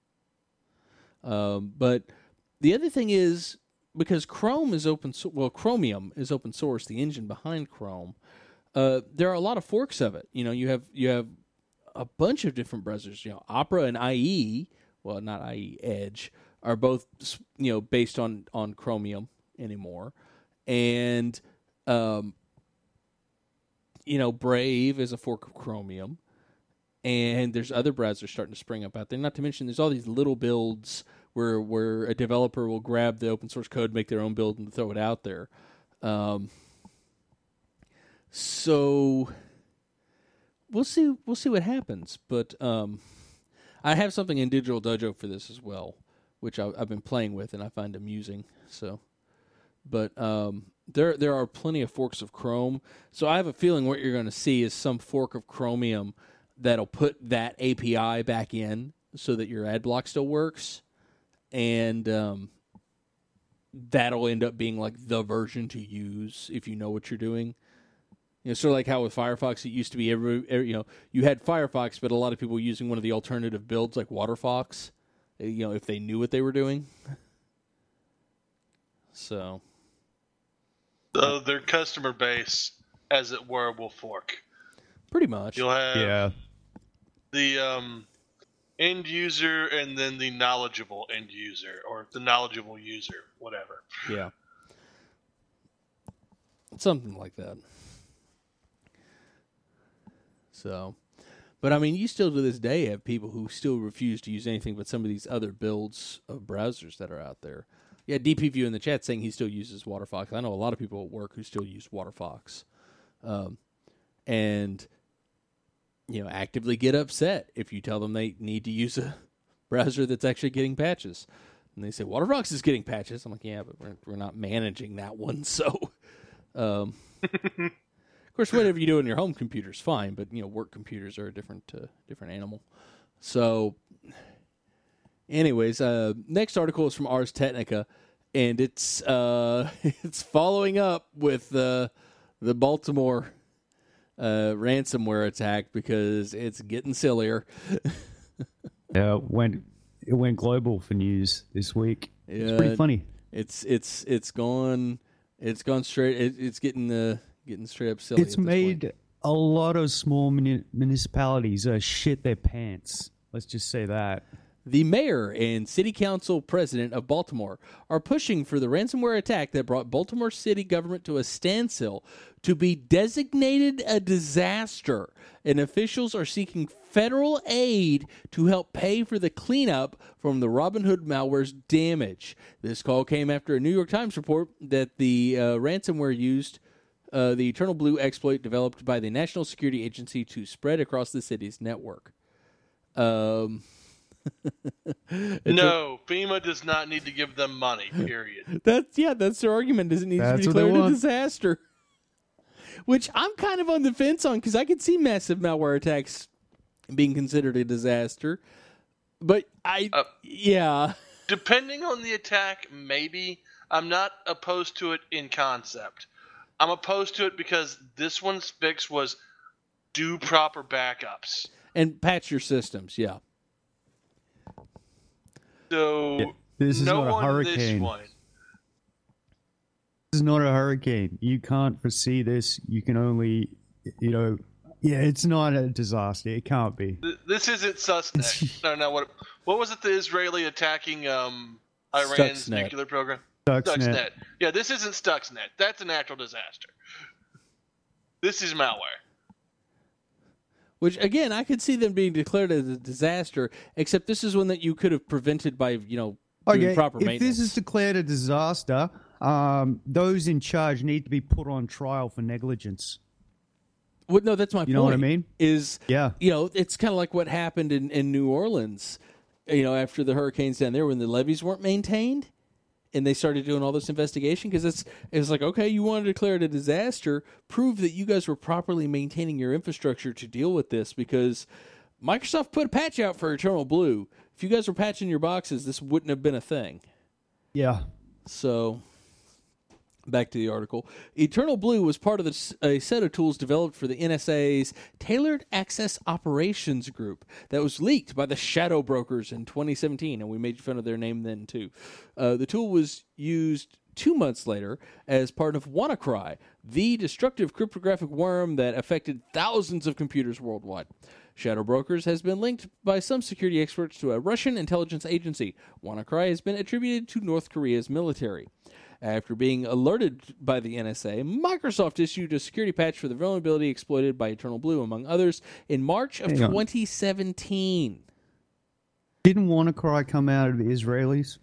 Um, but the other thing is, because Chrome is open, so- well, Chromium is open source, the engine behind Chrome. Uh, there are a lot of forks of it. You know, you have you have a bunch of different browsers. You know, Opera and I E, well, not I E, Edge, are both, you know, based on on Chromium anymore, and Um, you know, Brave is a fork of Chromium, and there's other browsers starting to spring up out there. Not to mention, there's all these little builds where where a developer will grab the open source code, make their own build, and throw it out there. Um, so we'll see. We'll see what happens. But um, I have something in Digital Dojo for this as well, which I, I've been playing with, and I find amusing. So, but um. There there are plenty of forks of Chrome, so I have a feeling what you're going to see is some fork of Chromium that'll put that A P I back in so that your ad block still works, and um, that'll end up being like the version to use if you know what you're doing. You know, sort of like how with Firefox, it used to be every, every you know you had Firefox, but a lot of people were using one of the alternative builds like WaterFox. You know, if they knew what they were doing. So. So their customer base, as it were, will fork. Pretty much. You'll have Yeah. the um, end user and then the knowledgeable end user, or the knowledgeable user, whatever. Yeah. Something like that. So, but I mean, you still to this day have people who still refuse to use anything but some of these other builds of browsers that are out there. Yeah, D P View in the chat saying he still uses WaterFox. I know a lot of people at work who still use WaterFox. Um, and, you know, actively get upset if you tell them they need to use a browser that's actually getting patches. And they say, WaterFox is getting patches. I'm like, yeah, but we're, we're not managing that one. So, um, of course, whatever you do on your home computer is fine. But, you know, work computers are a different, uh, different animal. So... Anyways, uh, next article is from Ars Technica, and it's uh, it's following up with uh, the Baltimore uh, ransomware attack because it's getting sillier. Yeah, it went it went global for news this week. It's Yeah, pretty funny. It's it's it's gone it's gone straight. It, it's getting uh, getting straight up silly. It's at this made point. a lot of small muni- municipalities uh, shit their pants. Let's just say that. The mayor and city council president of Baltimore are pushing for the ransomware attack that brought Baltimore city government to a standstill to be designated a disaster, and officials are seeking federal aid to help pay for the cleanup from the Robinhood malware's damage. This call came after a New York Times report that the uh, ransomware used uh, the Eternal Blue exploit developed by the National Security Agency to spread across the city's network. Um... No, a, FEMA does not need to give them money, period. That's yeah, that's their argument. Doesn't need That's to be declared a disaster. Which I'm kind of on the fence on, because I could see massive malware attacks being considered a disaster. But I, uh, yeah. Depending on the attack, maybe. I'm not opposed to it in concept. I'm opposed to it because this one's fix was do proper backups. And patch your systems, yeah. So, this is no not a one hurricane. This one. This is not a hurricane. You can't foresee this. You can only, you know, yeah, it's not a disaster. It can't be. This isn't Stuxnet. no, no. What? What was it? The Israeli attacking um, Iran's Stuxnet. nuclear program. Stuxnet. Stuxnet. Yeah, this isn't Stuxnet. That's a natural disaster. This is malware. Which, again, I could see them being declared as a disaster, except this is one that you could have prevented by, you know, doing Okay, proper if maintenance. this is declared a disaster, um, those in charge need to be put on trial for negligence. Well, no, that's my point. You know what I mean? Is, Yeah. you know, it's kind of like what happened in, in New Orleans, you know, after the hurricanes down there when the levees weren't maintained. And they started doing all this investigation because it's it's like, okay, you want to declare it a disaster, prove that you guys were properly maintaining your infrastructure to deal with this, because Microsoft put a patch out for Eternal Blue. If you guys were patching your boxes, this wouldn't have been a thing. Yeah. So, back to the article. Eternal Blue was part of the, a set of tools developed for the N S A's Tailored Access Operations Group that was leaked by the Shadow Brokers in twenty seventeen, and we made fun of their name then too. Uh, the tool was used two months later as part of WannaCry, the destructive cryptographic worm that affected thousands of computers worldwide. Shadow Brokers has been linked by some security experts to a Russian intelligence agency. WannaCry has been attributed to North Korea's military. After being alerted by the N S A, Microsoft issued a security patch for the vulnerability exploited by Eternal Blue, among others, in March of twenty seventeen. Didn't WannaCry come out of the Israelis?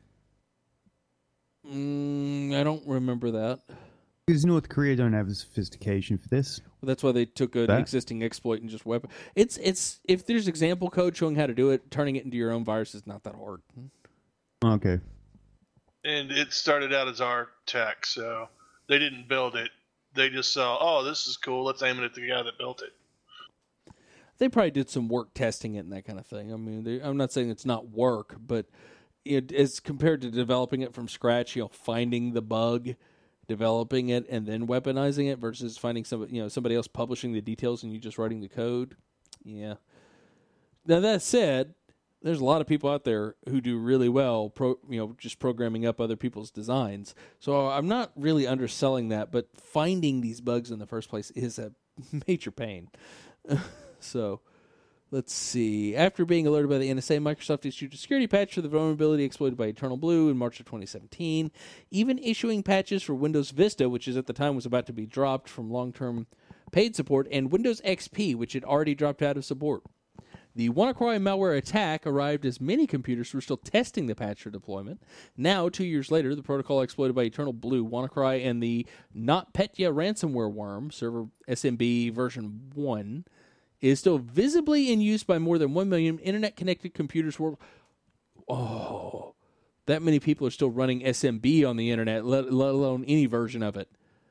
Mm, I don't remember that. Because North Korea don't have the sophistication for this. Well, that's why they took an That- existing exploit and just weapon. It's it's if there's example code showing how to do it, turning it into your own virus is not that hard. Okay. And it started out as our tech, so they didn't build it. They just saw, oh, this is cool. Let's aim it at the guy that built it. They probably did some work testing it and that kind of thing. I mean, they, I'm not saying it's not work, but it, as compared to developing it from scratch, you know, finding the bug, developing it, and then weaponizing it versus finding somebody, you know, somebody else publishing the details and you just writing the code. Yeah. Now that said, there's a lot of people out there who do really well, pro, you know, just programming up other people's designs. So I'm not really underselling that, but finding these bugs in the first place is a major pain. So let's see. After being alerted by the N S A, Microsoft issued a security patch for the vulnerability exploited by Eternal Blue in March of twenty seventeen, even issuing patches for Windows Vista, which is at the time was about to be dropped from long-term paid support, and Windows X P, which had already dropped out of support. The WannaCry malware attack arrived as many computers were still testing the patch for deployment. Now, two years later, the protocol exploited by Eternal Blue, WannaCry, and the NotPetya ransomware worm, server S M B version one, is still visibly in use by more than one million internet-connected computers worldwide. Oh, that many people are still running S M B on the internet, let, let alone any version of it.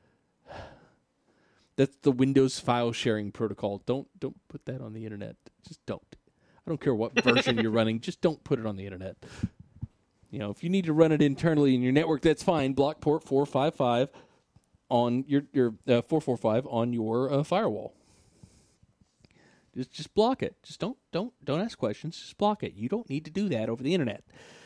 That's the Windows file sharing protocol. Don't don't put that on the internet. Just don't. I don't care what version you're running. Just don't put it on the internet. You know, if you need to run it internally in your network, that's fine. Block port four fifty-five on your your uh, four forty-five on your uh, firewall. Just just block it. Just don't don't don't ask questions. Just block it. You don't need to do that over the internet.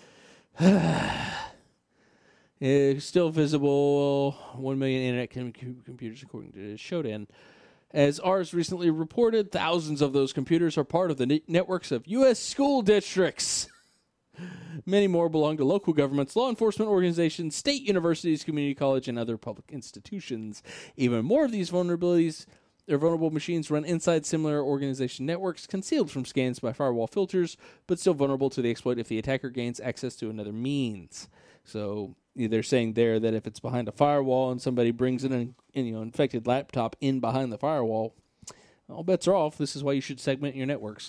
It's still visible. One million internet com- computers, according to Shodan. As ours recently reported, thousands of those computers are part of the ne- networks of U S school districts. Many more belong to local governments, law enforcement organizations, state universities, community college, and other public institutions. Even more of these vulnerabilities or vulnerable machines run inside similar organization networks, concealed from scans by firewall filters, but still vulnerable to the exploit if the attacker gains access to another means. So they're saying there that if it's behind a firewall and somebody brings in an you know, infected laptop in behind the firewall, all bets are off. This is why you should segment your networks.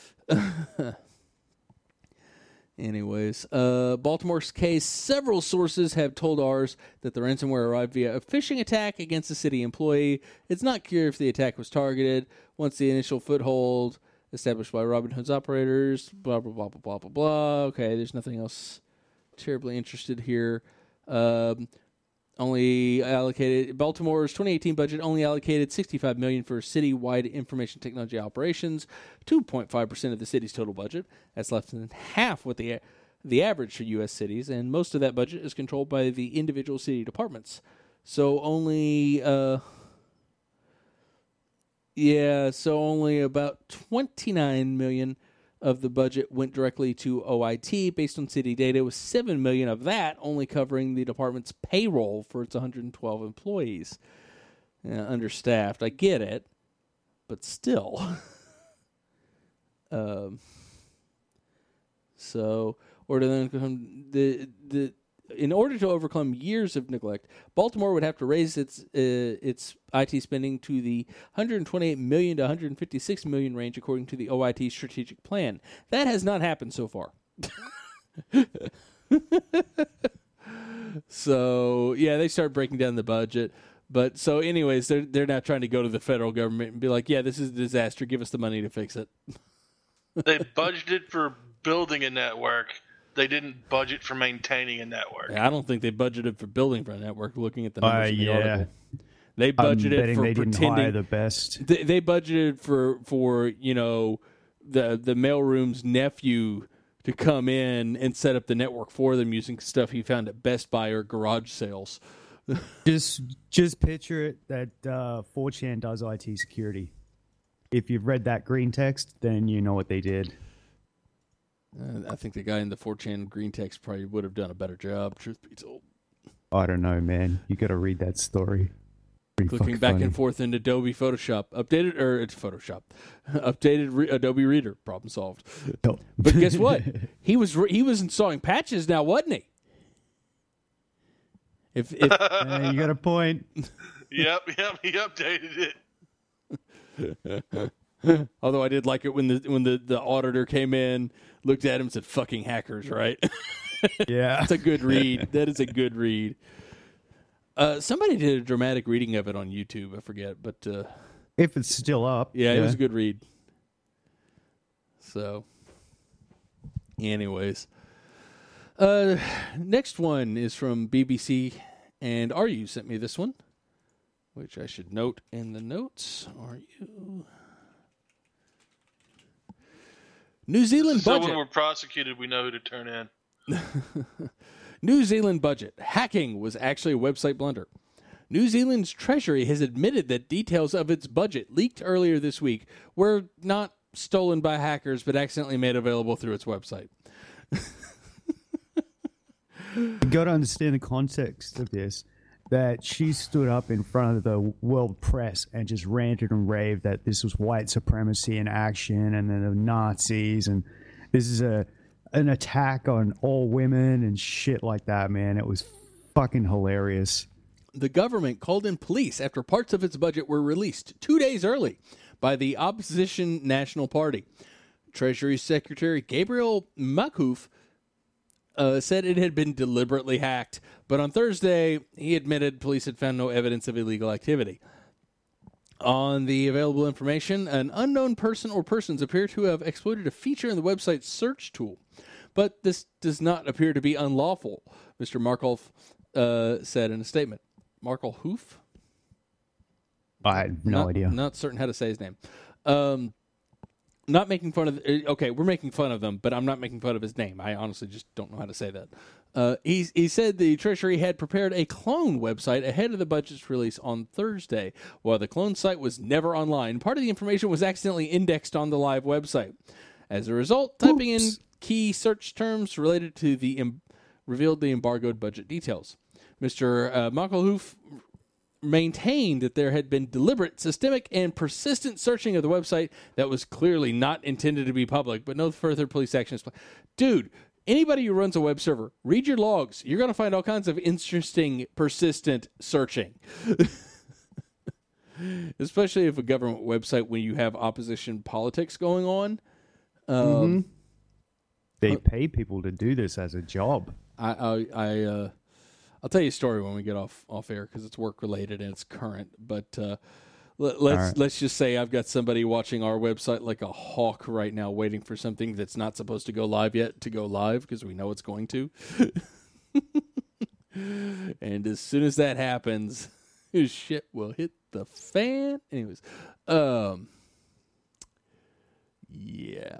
Anyways, uh, Baltimore's case, several sources have told ours that the ransomware arrived via a phishing attack against a city employee. It's not clear if the attack was targeted. Once the initial foothold established by Robinhood's operators, blah, blah, blah, blah, blah, blah, blah. Okay, there's nothing else terribly interested here. Um, only allocated, Baltimore's twenty eighteen budget only allocated sixty-five million dollars for citywide information technology operations, two point five percent of the city's total budget. That's less than half what the the average for U S cities, and most of that budget is controlled by the individual city departments. So only, uh, yeah, so only about twenty-nine million dollars of the budget went directly to O I T based on city data, with seven million dollars of that only covering the department's payroll for its one hundred twelve employees. Uh, understaffed, I get it, but still. um, so, or to then the the in order to overcome years of neglect, Baltimore would have to raise its uh, its I T spending to the one hundred twenty-eight million dollars to one hundred fifty-six million dollars range, according to the O I T strategic plan. That has not happened so far. So, yeah, they start breaking down the budget. But so, anyways, they're they're now trying to go to the federal government and be like, "Yeah, this is a disaster. Give us the money to fix it." They budgeted for building a network. They didn't budget for maintaining a network. I don't think they budgeted for building for a network. Looking at the numbers uh, in the yeah. article, they budgeted I'm betting for they didn't pretending hire the best. They, they budgeted for for you know the the mailroom's nephew to come in and set up the network for them using stuff he found at Best Buy or garage sales. just just picture it that uh, four chan does I T security. If you've read that green text, then you know what they did. Uh, I think the guy in the four chan green text probably would have done a better job, truth be told. I don't know, man. You got to read that story. Pretty Clicking back funny. and forth in Adobe Photoshop. Updated, or it's Photoshop. Updated re- Adobe Reader. Problem solved. No. But guess what? He was re- he was installing patches now, wasn't he? If, if uh, you got a point. Yep, yep, he updated it. Although I did like it when the when the, the auditor came in, looked at him, and said, "Fucking hackers," right? Yeah, that's a good read. That is a good read. Uh, somebody did a dramatic reading of it on YouTube. I forget, but uh, if it's still up, yeah, yeah, it was a good read. So, anyways, uh, next one is from B B C, and R U sent me this one, which I should note in the notes. R U. New Zealand so budget. So when we're prosecuted, we know who to turn in. New Zealand budget. Hacking was actually a website blunder. New Zealand's Treasury has admitted that details of its budget leaked earlier this week were not stolen by hackers, but accidentally made available through its website. You got to understand the context of this. That she stood up in front of the world press and just ranted and raved that this was white supremacy in action and then the Nazis and this is a an attack on all women and shit like that, man. It was fucking hilarious. The government called in police after parts of its budget were released two days early by the opposition National Party. Treasury Secretary Gabriel Makhlouf Uh, said it had been deliberately hacked, but on Thursday, he admitted police had found no evidence of illegal activity. On the available information, an unknown person or persons appear to have exploited a feature in the website's search tool, but this does not appear to be unlawful, Mister Markhoff uh, said in a statement. Markhoff? I had no not, idea. Not certain how to say his name. Um... Not making fun of... Okay, we're making fun of them, but I'm not making fun of his name. I honestly just don't know how to say that. Uh, he, he said the Treasury had prepared a clone website ahead of the budget's release on Thursday. While the clone site was never online, part of the information was accidentally indexed on the live website. As a result, typing Oops. in key search terms related to the em- revealed the embargoed budget details. Mister Uh, Makelhoof maintained that there had been deliberate, systemic, and persistent searching of the website that was clearly not intended to be public, but no further police action is planned. Dude, anybody who runs a web server, read your logs. You're going to find all kinds of interesting, persistent searching. Especially if a government website when you have opposition politics going on. Um, mm-hmm. They pay people to do this as a job. I, I, I uh, I'll tell you a story when we get off off air because it's work related and it's current. But uh, let, let's right. let's just say I've got somebody watching our website like a hawk right now, waiting for something that's not supposed to go live yet to go live because we know it's going to. And as soon as that happens, his shit will hit the fan. Anyways, um, yeah.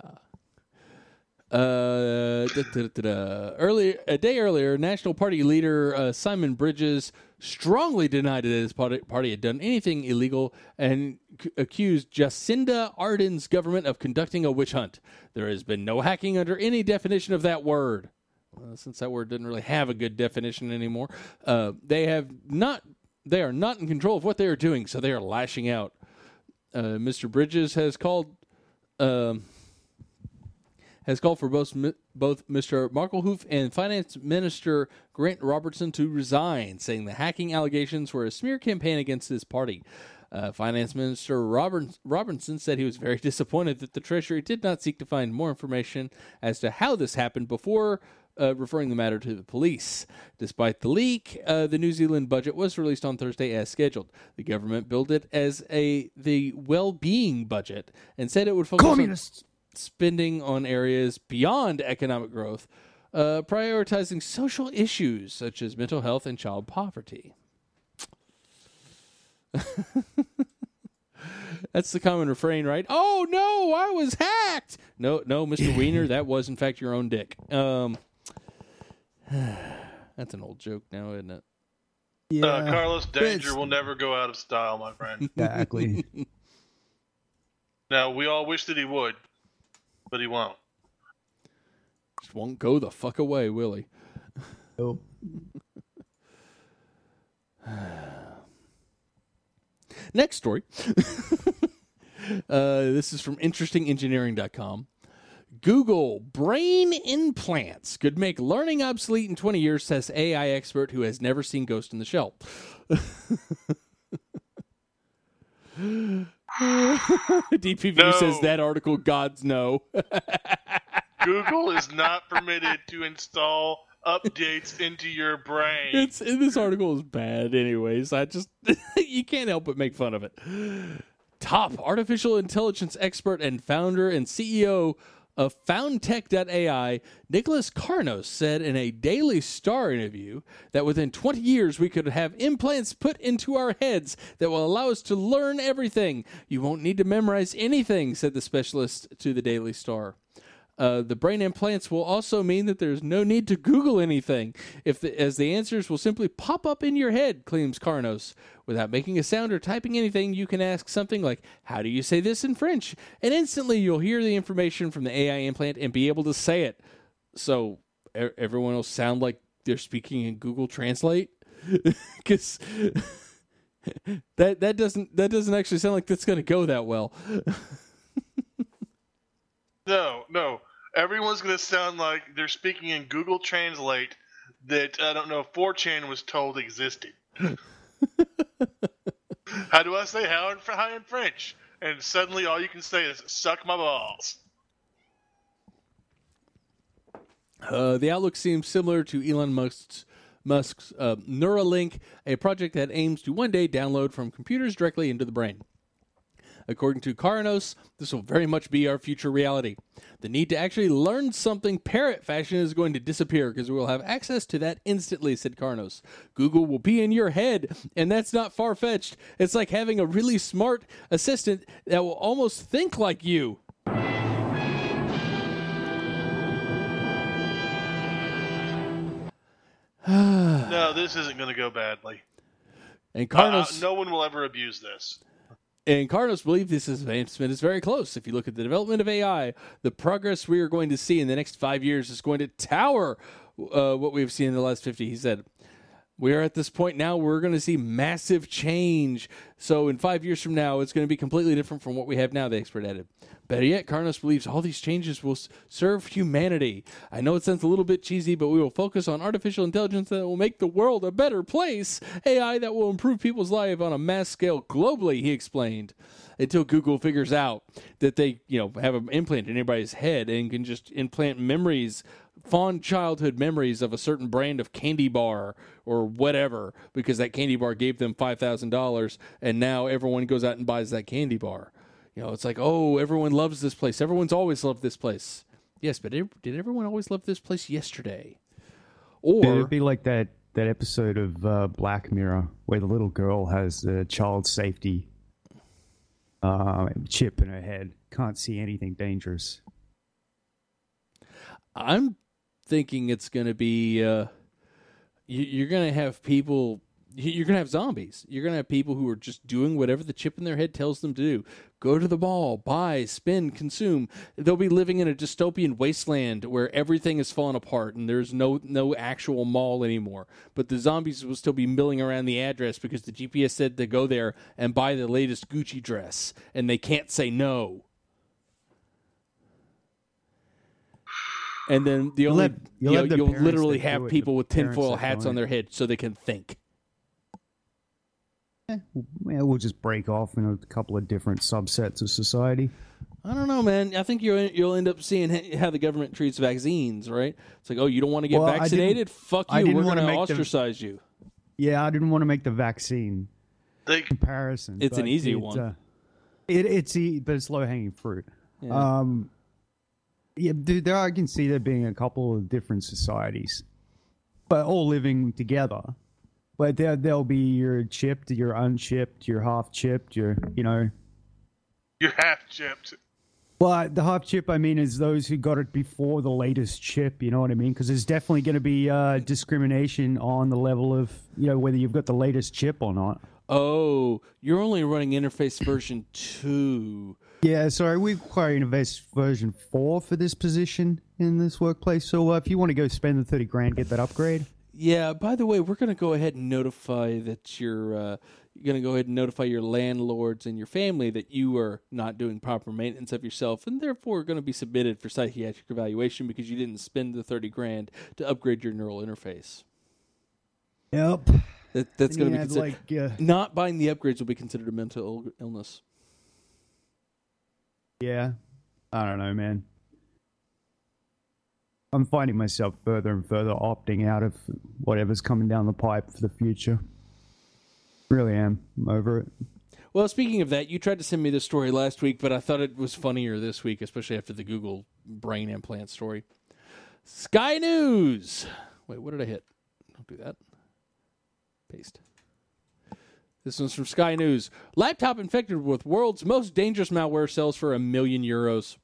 Uh, da, da, da, da. Earlier, a day earlier, National Party leader uh, Simon Bridges strongly denied that his party, party had done anything illegal and c- accused Jacinda Ardern's government of conducting a witch hunt. There has been no hacking under any definition of that word. Well, since that word didn't really have a good definition anymore, uh, they have not. They are not in control of what they are doing, so they are lashing out. Uh, Mister Bridges has called. Um, has called for both both Mister Makelhoof and Finance Minister Grant Robertson to resign, saying the hacking allegations were a smear campaign against his party. Uh, Finance Minister Robert, Robertson said he was very disappointed that the Treasury did not seek to find more information as to how this happened before uh, referring the matter to the police. Despite the leak, uh, the New Zealand budget was released on Thursday as scheduled. The government billed it as a the well-being budget and said it would focus Communists. on spending on areas beyond economic growth, uh, prioritizing social issues such as mental health and child poverty. That's the common refrain, right? Oh, no, I was hacked. No, no, Mister Wiener, that was, in fact, your own dick. Um, that's an old joke now, isn't it? Yeah. Uh, Carlos Danger will never go out of style, my friend. Exactly. Now, we all wish that he would. But he won't. Just won't go the fuck away, will he? Nope. Next story. uh, this is from interesting engineering dot com. Google brain implants could make learning obsolete in twenty years, says A I expert who has never seen Ghost in the Shell. D P V no. says that article, gods no. Google is not permitted to install updates into your brain. It's this article is bad anyways. I just you can't help but make fun of it. Top artificial intelligence expert and founder and C E O of Foundtech dot A I, Nicholas Carnos, said in a Daily Star interview that within twenty years we could have implants put into our heads that will allow us to learn everything. You won't need to memorize anything, said the specialist to the Daily Star. Uh, the brain implants will also mean that there's no need to Google anything, if the, as the answers will simply pop up in your head, claims Carnos. Without making a sound or typing anything, you can ask something like, how do you say this in French? And instantly you'll hear the information from the A I implant and be able to say it. So er- everyone will sound like they're speaking in Google Translate? Because that, that, doesn't, that doesn't actually sound like that's going to go that well. No, no. Everyone's going to sound like they're speaking in Google Translate that, I don't know, four chan was told existed. How do I say how in, how in French? And suddenly all you can say is, suck my balls. Uh, the outlook seems similar to Elon Musk's, Musk's uh, Neuralink, a project that aims to one day download from computers directly into the brain. According to Carnos, this will very much be our future reality. The need to actually learn something parrot fashion is going to disappear because we will have access to that instantly, said Carnos. Google will be in your head, and that's not far-fetched. It's like having a really smart assistant that will almost think like you. No, this isn't going to go badly. And Carnos, uh, no one will ever abuse this. And Cardinals believe this advancement is very close. If you look at the development of A I, the progress we are going to see in the next five years is going to tower uh, what we've seen in the last fifty. He said, we are at this point now where we're going to see massive change. So in five years from now, it's going to be completely different from what we have now, the expert added. Better yet, Carnos believes all these changes will s- serve humanity. I know it sounds a little bit cheesy, but we will focus on artificial intelligence that will make the world a better place. A I that will improve people's lives on a mass scale globally, he explained. Until Google figures out that they, you know, have an implant in everybody's head and can just implant memories, fond childhood memories of a certain brand of candy bar or whatever, because that candy bar gave them five thousand dollars, and now everyone goes out and buys that candy bar. You know, it's like, oh, everyone loves this place. Everyone's always loved this place. Yes, but did everyone always love this place yesterday? Or it'd be like that, that episode of uh, Black Mirror where the little girl has the child safety uh, chip in her head. Can't see anything dangerous. I'm thinking it's going to be, uh, you, you're going to have people... You're going to have zombies. You're going to have people who are just doing whatever the chip in their head tells them to do. Go to the mall, buy, spend, consume. They'll be living in a dystopian wasteland where everything is falling apart and there's no no actual mall anymore. But the zombies will still be milling around the address because the G P S said to go there and buy the latest Gucci dress, and they can't say no. And then the You'll only have- you'll you have know, the you'll parents literally that do have it, people the with parents tinfoil that hats don't. on their head so they can think. Eh, well, we'll just break off in a couple of different subsets of society. I don't know, man. I think you'll you'll end up seeing h- how the government treats vaccines, right? It's like, oh, you don't want to get Well, I vaccinated? didn't- Fuck I you. didn't We're wanna going to make them- ostracize you. Yeah, I didn't want to make the vaccine They comparison. It's an but easy it, one. Uh, it, it's e- but it's low hanging fruit. Yeah. Um, yeah, dude, there I can see there being a couple of different societies, but all living together. But there, there'll be your chipped, your unchipped, your half chipped, your, you know. you're half chipped. Well, the half chip, I mean, is those who got it before the latest chip. You know what I mean? Because there's definitely going to be uh, discrimination on the level of, you know, whether you've got the latest chip or not. Oh, you're only running interface version two. Yeah, sorry, we require interface version four for this position in this workplace. So uh, if you want to go spend the thirty grand, get that upgrade. Yeah, by the way, we're going to go ahead and notify that you're, uh, you're going to go ahead and notify your landlords and your family that you are not doing proper maintenance of yourself, and therefore going to be submitted for psychiatric evaluation because you didn't spend the thirty grand to upgrade your neural interface. Yep. That, that's going to be Yeah, considered. like, uh, Not buying the upgrades will be considered a mental Ill- illness. yeah, I don't know, man. I'm finding myself further and further opting out of whatever's coming down the pipe for the future. Really am. I'm over it. Well, speaking of that, you tried to send me this story last week, but I thought it was funnier this week, especially after the Google brain implant story. Sky News. Wait, what did I hit? Don't do that. Paste. This one's from Sky News. Laptop infected with world's most dangerous malware sells for a million euros.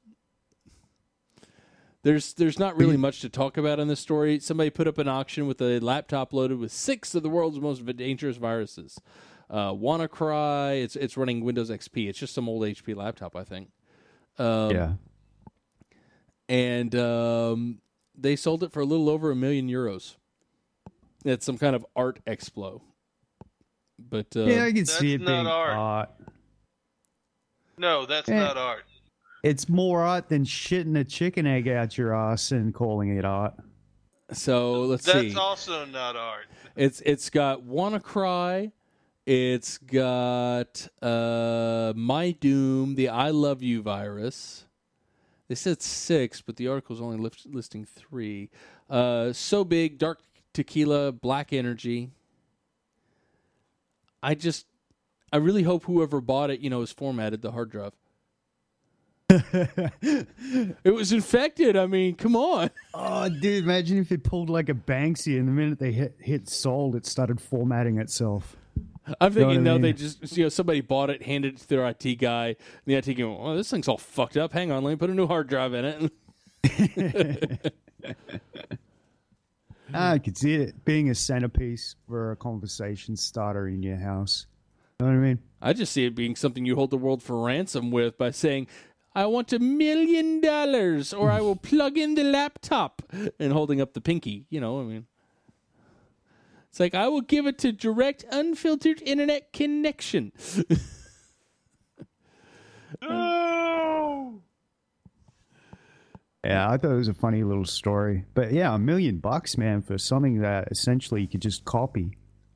There's there's not really much to talk about in this story. Somebody put up an auction with a laptop loaded with six of the world's most dangerous viruses. Uh, WannaCry, it's it's running Windows X P. It's just some old H P laptop, I think. Um, Yeah. And um, they sold it for a little over a million euros. It's some kind of art explo. But uh, Yeah, I can That's see it not being art. art. No, that's Eh. not art. It's more art than shitting a chicken egg out your ass and calling it art. so let's That's see. also not art. It's it's got WannaCry. It's got uh, My Doom, the I Love You virus. They said six, but the article's only lift, listing three. Uh, So Big, Dark Tequila, Black Energy. I just, I really hope whoever bought it, you know, is formatted the hard drive. It was infected. I mean, come on. Oh, dude, imagine if it pulled like a Banksy and the minute they hit, hit sold, it started formatting itself. I'm thinking, what I no, they mean? just, you know, somebody bought it, handed it to their I T guy, and the I T guy went, oh, this thing's all fucked up. Hang on, let me put a new hard drive in it. I could see it being a centerpiece for a conversation starter in your house. You know what I mean? I just see it being something you hold the world for ransom with by saying, I want a million dollars or I will plug in the laptop, and holding up the pinky. You know, I mean, it's like, I will give it to direct, unfiltered internet connection. No! Yeah, I thought it was a funny little story. But yeah, a million bucks, man, for something that essentially you could just copy.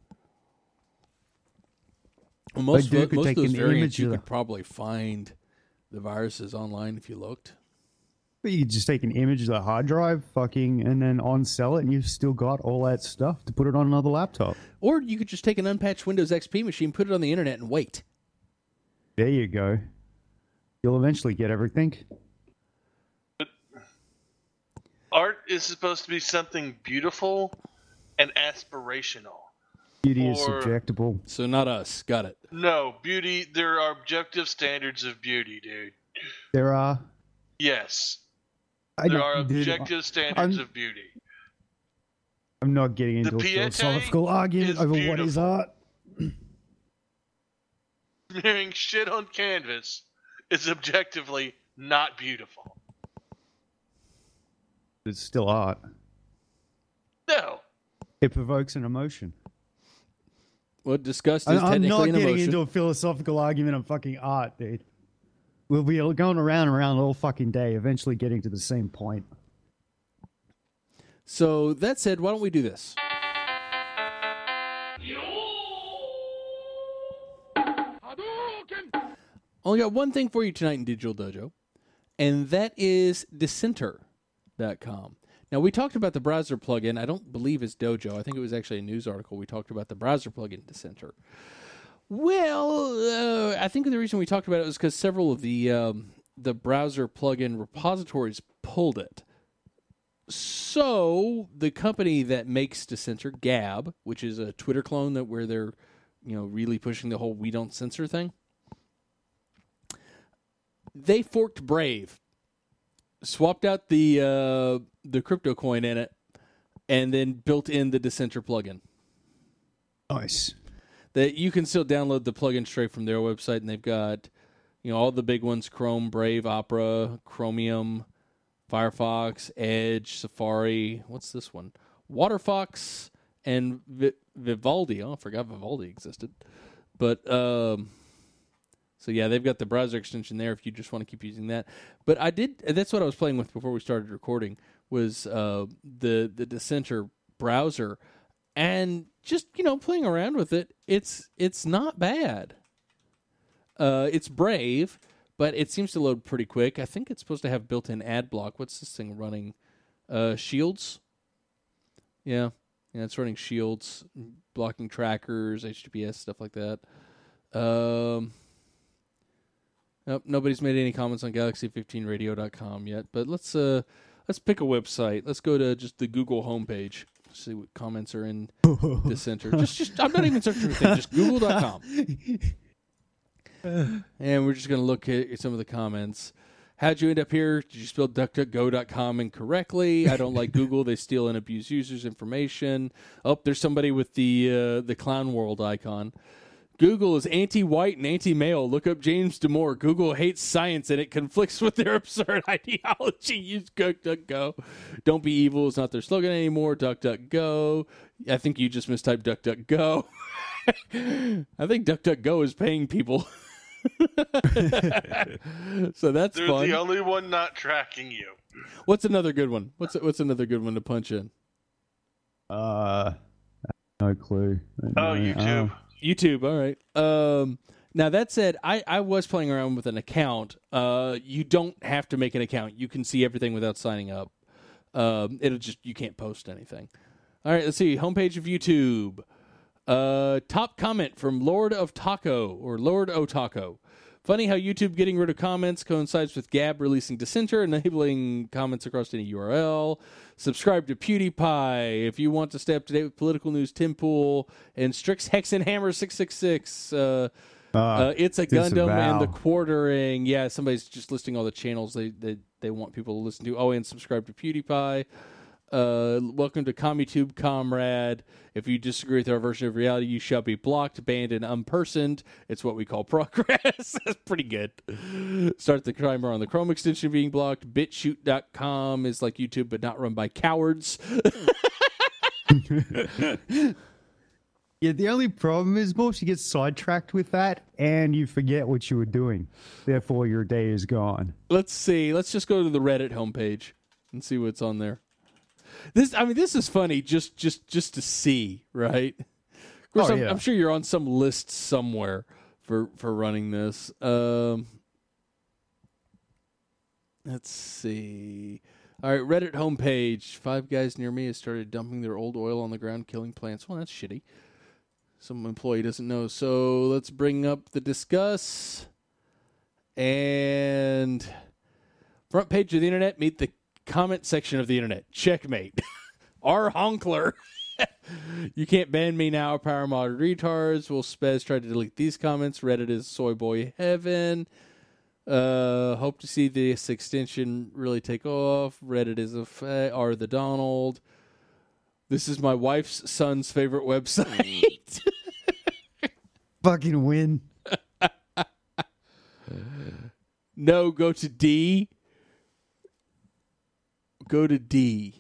Well, most Like, of, could most take of those an variants image you of could the- probably find the viruses online if you looked. But you could just take an image of the hard drive, fucking, and then on-sell it, and you've still got all that stuff to put it on another laptop. Or you could just take an unpatched Windows X P machine, put it on the internet, and wait. There you go. You'll eventually get everything. Art is supposed to be something beautiful and aspirational. Beauty is Or- subjectable. So not us. Got it. No, beauty, there are objective standards of beauty, dude. There are... Yes. I There don't- are dude, objective standards I'm- of beauty. I'm not getting into The a Piete philosophical argument is over what is beautiful. art. Smearing shit on canvas is objectively not beautiful. It's still art. No. It provokes an emotion. Well, disgust I- is I'm technically not an getting emotion. into a philosophical argument on fucking art, dude. We'll be going around and around all fucking day, eventually getting to the same point. So that said, why don't we do this? Only got one thing for you tonight in Digital Dojo, and that is Dissenter dot com. Now, we talked about the browser plugin. I don't believe it's Dojo. I think it was actually a news article. We talked about the browser plugin Dissenter. Well, uh, I think the reason we talked about it was because several of the um, the browser plugin repositories pulled it. So the company that makes Dissenter, Gab, which is a Twitter clone that where they're, you know, really pushing the whole "we don't censor" thing, they forked Brave, swapped out the uh, the crypto coin in it, and then built in the Dissenter plugin. Nice. That you can still download the plugin straight from their website, and they've got, you know, all the big ones: Chrome, Brave, Opera, Chromium, Firefox, Edge, Safari. What's this one? WaterFox and Vi- Vivaldi. Oh, I forgot Vivaldi existed. But um, so yeah, they've got the browser extension there if you just want to keep using that. But I did. That's what I was playing with before we started recording. Was uh, the the Dissenter browser. And just, you know, playing around with it, it's it's not bad. Uh, it's Brave, but it seems to load pretty quick. I think it's supposed to have built-in ad block. What's this thing running? Uh, Shields? Yeah. Yeah, it's running Shields, blocking trackers, H T T P S, stuff like that. Um, nope, nobody's made any comments on galaxy fifteen radio dot com yet, but let's uh, let's pick a website. Let's go to just the Google homepage. See what comments are in Dissenter. Just, just I'm not even searching for things. Just Google dot com. And we're just going to look at some of the comments. How'd you end up here? Did you spell duck duck go dot com incorrectly? I don't like Google. They steal and abuse users' information. Oh, there's somebody with the uh, the clown world icon. Google is anti-white and anti-male. Look up James Damore. Google hates science and it conflicts with their absurd ideology. Use DuckDuckGo. Don't be evil is not their slogan anymore. DuckDuckGo. I think you just mistyped DuckDuckGo. I think DuckDuckGo is paying people. So that's They're fun. the only one not tracking you. What's another good one? What's what's another good one to punch in? Uh, no clue. Oh, Uh, YouTube. YouTube, all right. Um, now, that said, I, I was playing around with an account. Uh, you don't have to make an account. You can see everything without signing up. Um, it'll just, you can't post anything. All right, let's see. Homepage of YouTube. Uh, top comment from Lord of Taco, or Lord O Taco. Funny how YouTube getting rid of comments coincides with Gab releasing Dissenter, enabling comments across any U R L. Subscribe to PewDiePie if you want to stay up to date with political news. Tim Pool and Strix Hex and Hammer six six six. Uh, Uh, uh, it's a Gundam disavow. and the Quartering. Yeah, somebody's just listing all the channels they, they, they want people to listen to. Oh, and subscribe to PewDiePie. Uh, welcome to CommieTube, comrade. If you disagree with our version of reality, you shall be blocked, banned, and unpersoned. It's what we call progress. That's pretty good. Start the timer on the Chrome extension being blocked. BitChute dot com is like YouTube, but not run by cowards. Yeah, the only problem is most you get sidetracked with that and you forget what you were doing. Therefore, your day is gone. Let's see. Let's just go to the Reddit homepage and see what's on there. This, I mean, this is funny just, just, just to see, right? Of course, Oh, I'm, yeah. I'm sure you're on some list somewhere for for running this. Um, let's see. All right, Reddit homepage. Five guys near me have started dumping their old oil on the ground, killing plants. Well, that's shitty. Some employee doesn't know. So let's bring up the discuss. And front page of the internet, meet the comment section of the internet. Checkmate. R. Honkler. You can't ban me now, power mod retards. Will Spez try to delete these comments? Reddit is soy boy heaven. Uh, hope to see this extension really take off. Reddit is a fa- R. the Donald. This is my wife's son's favorite website. Fucking win. No, go to D. Go to D.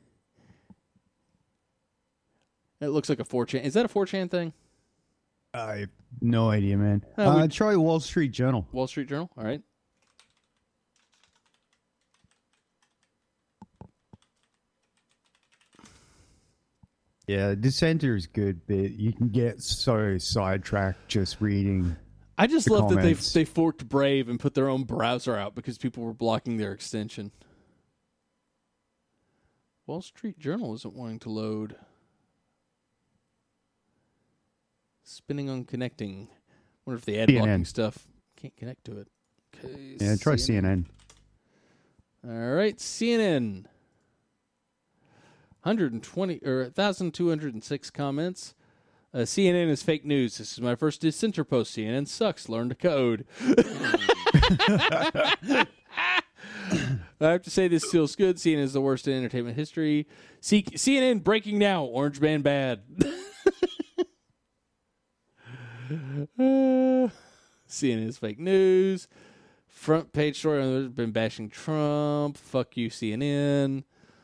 It looks like a four chan. Is that a four chan thing? I have no idea, man. Oh, we- uh, try Wall Street Journal. Wall Street Journal? All right. Yeah, Dissenter is good, but you can get so sidetracked just reading. I just The love that they comments. they forked Brave and put their own browser out because people were blocking their extension. Wall Street Journal isn't wanting to load. Spinning on connecting. Wonder if the ad C N N. blocking stuff can't connect to it. Okay, Yeah, try C N N. All right, C N N. one hundred twenty or one thousand two hundred six comments. Uh, C N N is fake news. This is my first dissenter post. C N N sucks. Learn to code. I have to say this feels good. C N N is the worst in entertainment history. C- CNN breaking now. Orange Man bad. uh, C N N is fake news. Front page story on there's been bashing Trump. Fuck you, C N N.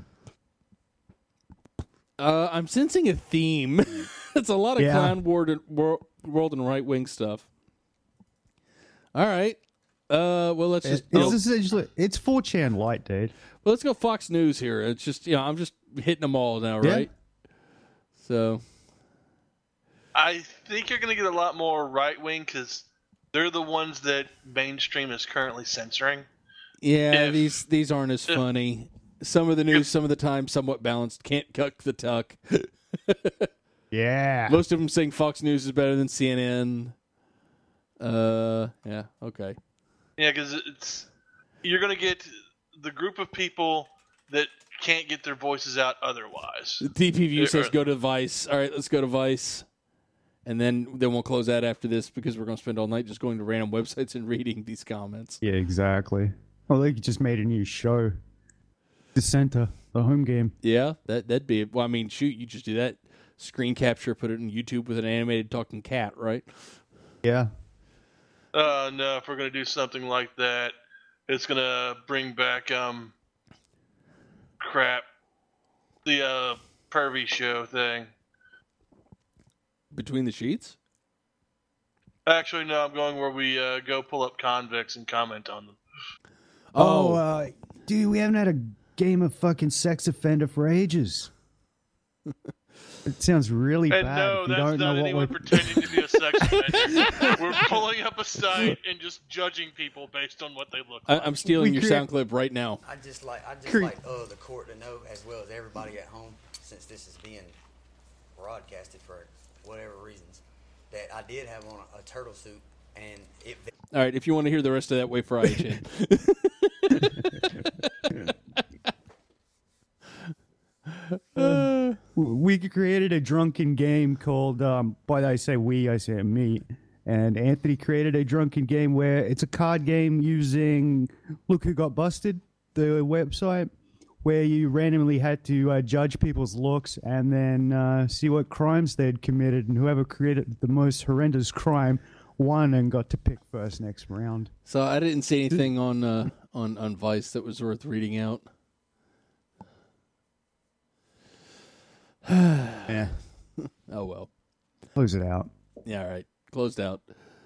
Uh, I'm sensing a theme. It's a lot of Yeah. clown world and, world, world and right wing stuff. All right. Uh, well, let's just It's oh, essentially it's four chan light, dude. well, let's go Fox News here. It's just you know I'm just hitting them all now, Yeah. right? So I think you're going to get a lot more right wing because they're the ones that mainstream is currently censoring. yeah, If- these these aren't as if- funny. Some of the news, some of the time, somewhat balanced. Can't cuck the tuck. Yeah. Most of them saying Fox News is better than C N N. Uh, yeah, okay. Yeah, because it's you're going to get the group of people that can't get their voices out otherwise. T P View Uh, says uh, go to Vice. All right, let's go to Vice. And then, then we'll close that after this because we're going to spend all night just going to random websites and reading these comments. Yeah, exactly. Well, they just made a new show. Dissenter, the home game. Yeah, that, that'd be it. Well, I mean, shoot, you just do that. Screen capture, put it in YouTube with an animated talking cat, right? Yeah. Uh, no, if we're going to do something like that, it's going to bring back, um, crap, the, uh, Pervy show thing. Between the sheets? Actually, no, I'm going where we, uh, go pull up convicts and comment on them. Oh, Oh, uh, dude, we haven't had a game of fucking sex offender for ages. It sounds really And bad. no, if you that's don't not know what anyone we're... pretending to be a sex offender. We're pulling up a site and just judging people based on what they look I, like. I'm stealing We your create- sound clip right now. I just like I just Cre- like uh, the court to know as well as everybody at home, since this is being broadcasted for whatever reasons, that I did have on a, a turtle suit, and it All right, if you want to hear the rest of that, wait for I H N. uh, We created a drunken game called, um, by the I say we, I say me. And Anthony created a drunken game where it's a card game using Look Who Got Busted, the website, where you randomly had to uh, judge people's looks and then uh, see what crimes they'd committed, and whoever created the most horrendous crime won and got to pick first next round. So I didn't see anything on uh, on on Vice that was worth reading out. Yeah. Oh well. Close it out. Yeah, all right. Closed out.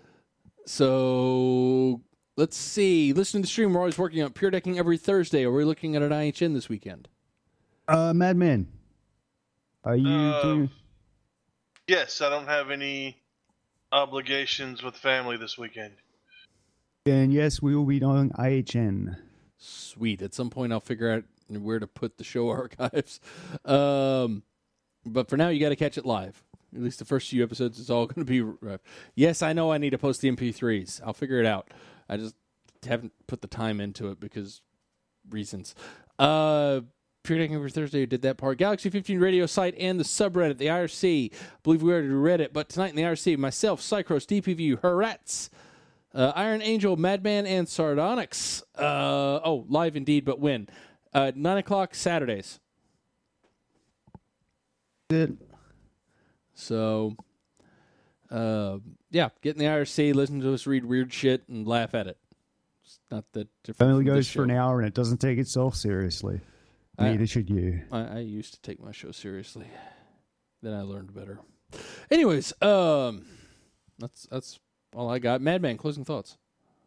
So let's see. Listen to the stream. We're always working on Pure Decking every Thursday. Are we looking at an I H N this weekend? Uh, Madman, are you Uh, doing... Yes, I don't have any obligations with family this weekend. Then yes, we will be doing I H N. Sweet. At some point, I'll figure out where to put the show archives. Um, but for now, you got to catch it live. At least the first few episodes is all going to be. Uh, yes, I know I need to post the M P threes. I'll figure it out. I just haven't put the time into it because reasons. Uh, Pure Decking every Thursday did that part. Galaxy fifteen radio site and the subreddit, the I R C. I believe we already read it, but tonight in the I R C, myself, Cycros, D P V, Herats, uh, Iron Angel, Madman, and Sardonyx. Uh, oh, live indeed, but when? Uh, nine o'clock Saturdays. Good. So, uh, yeah, get in the I R C, listen to us read weird shit, and laugh at it. It's not that different. It only from goes this for an show. hour and it doesn't take itself seriously. I- Neither should you. I, I used to take my show seriously. Then I learned better. Anyways, um, that's that's all I got. Madman, closing thoughts.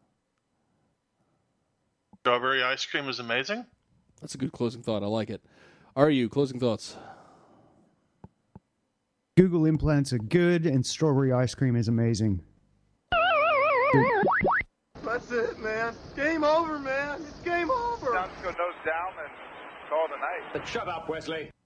Strawberry ice cream is amazing. That's a good closing thought. I like it. Are you closing thoughts? Google implants are good and strawberry ice cream is amazing. That's it, man. Game over, man. It's game over. Time to go nose down and call it a night. Shut up, Wesley.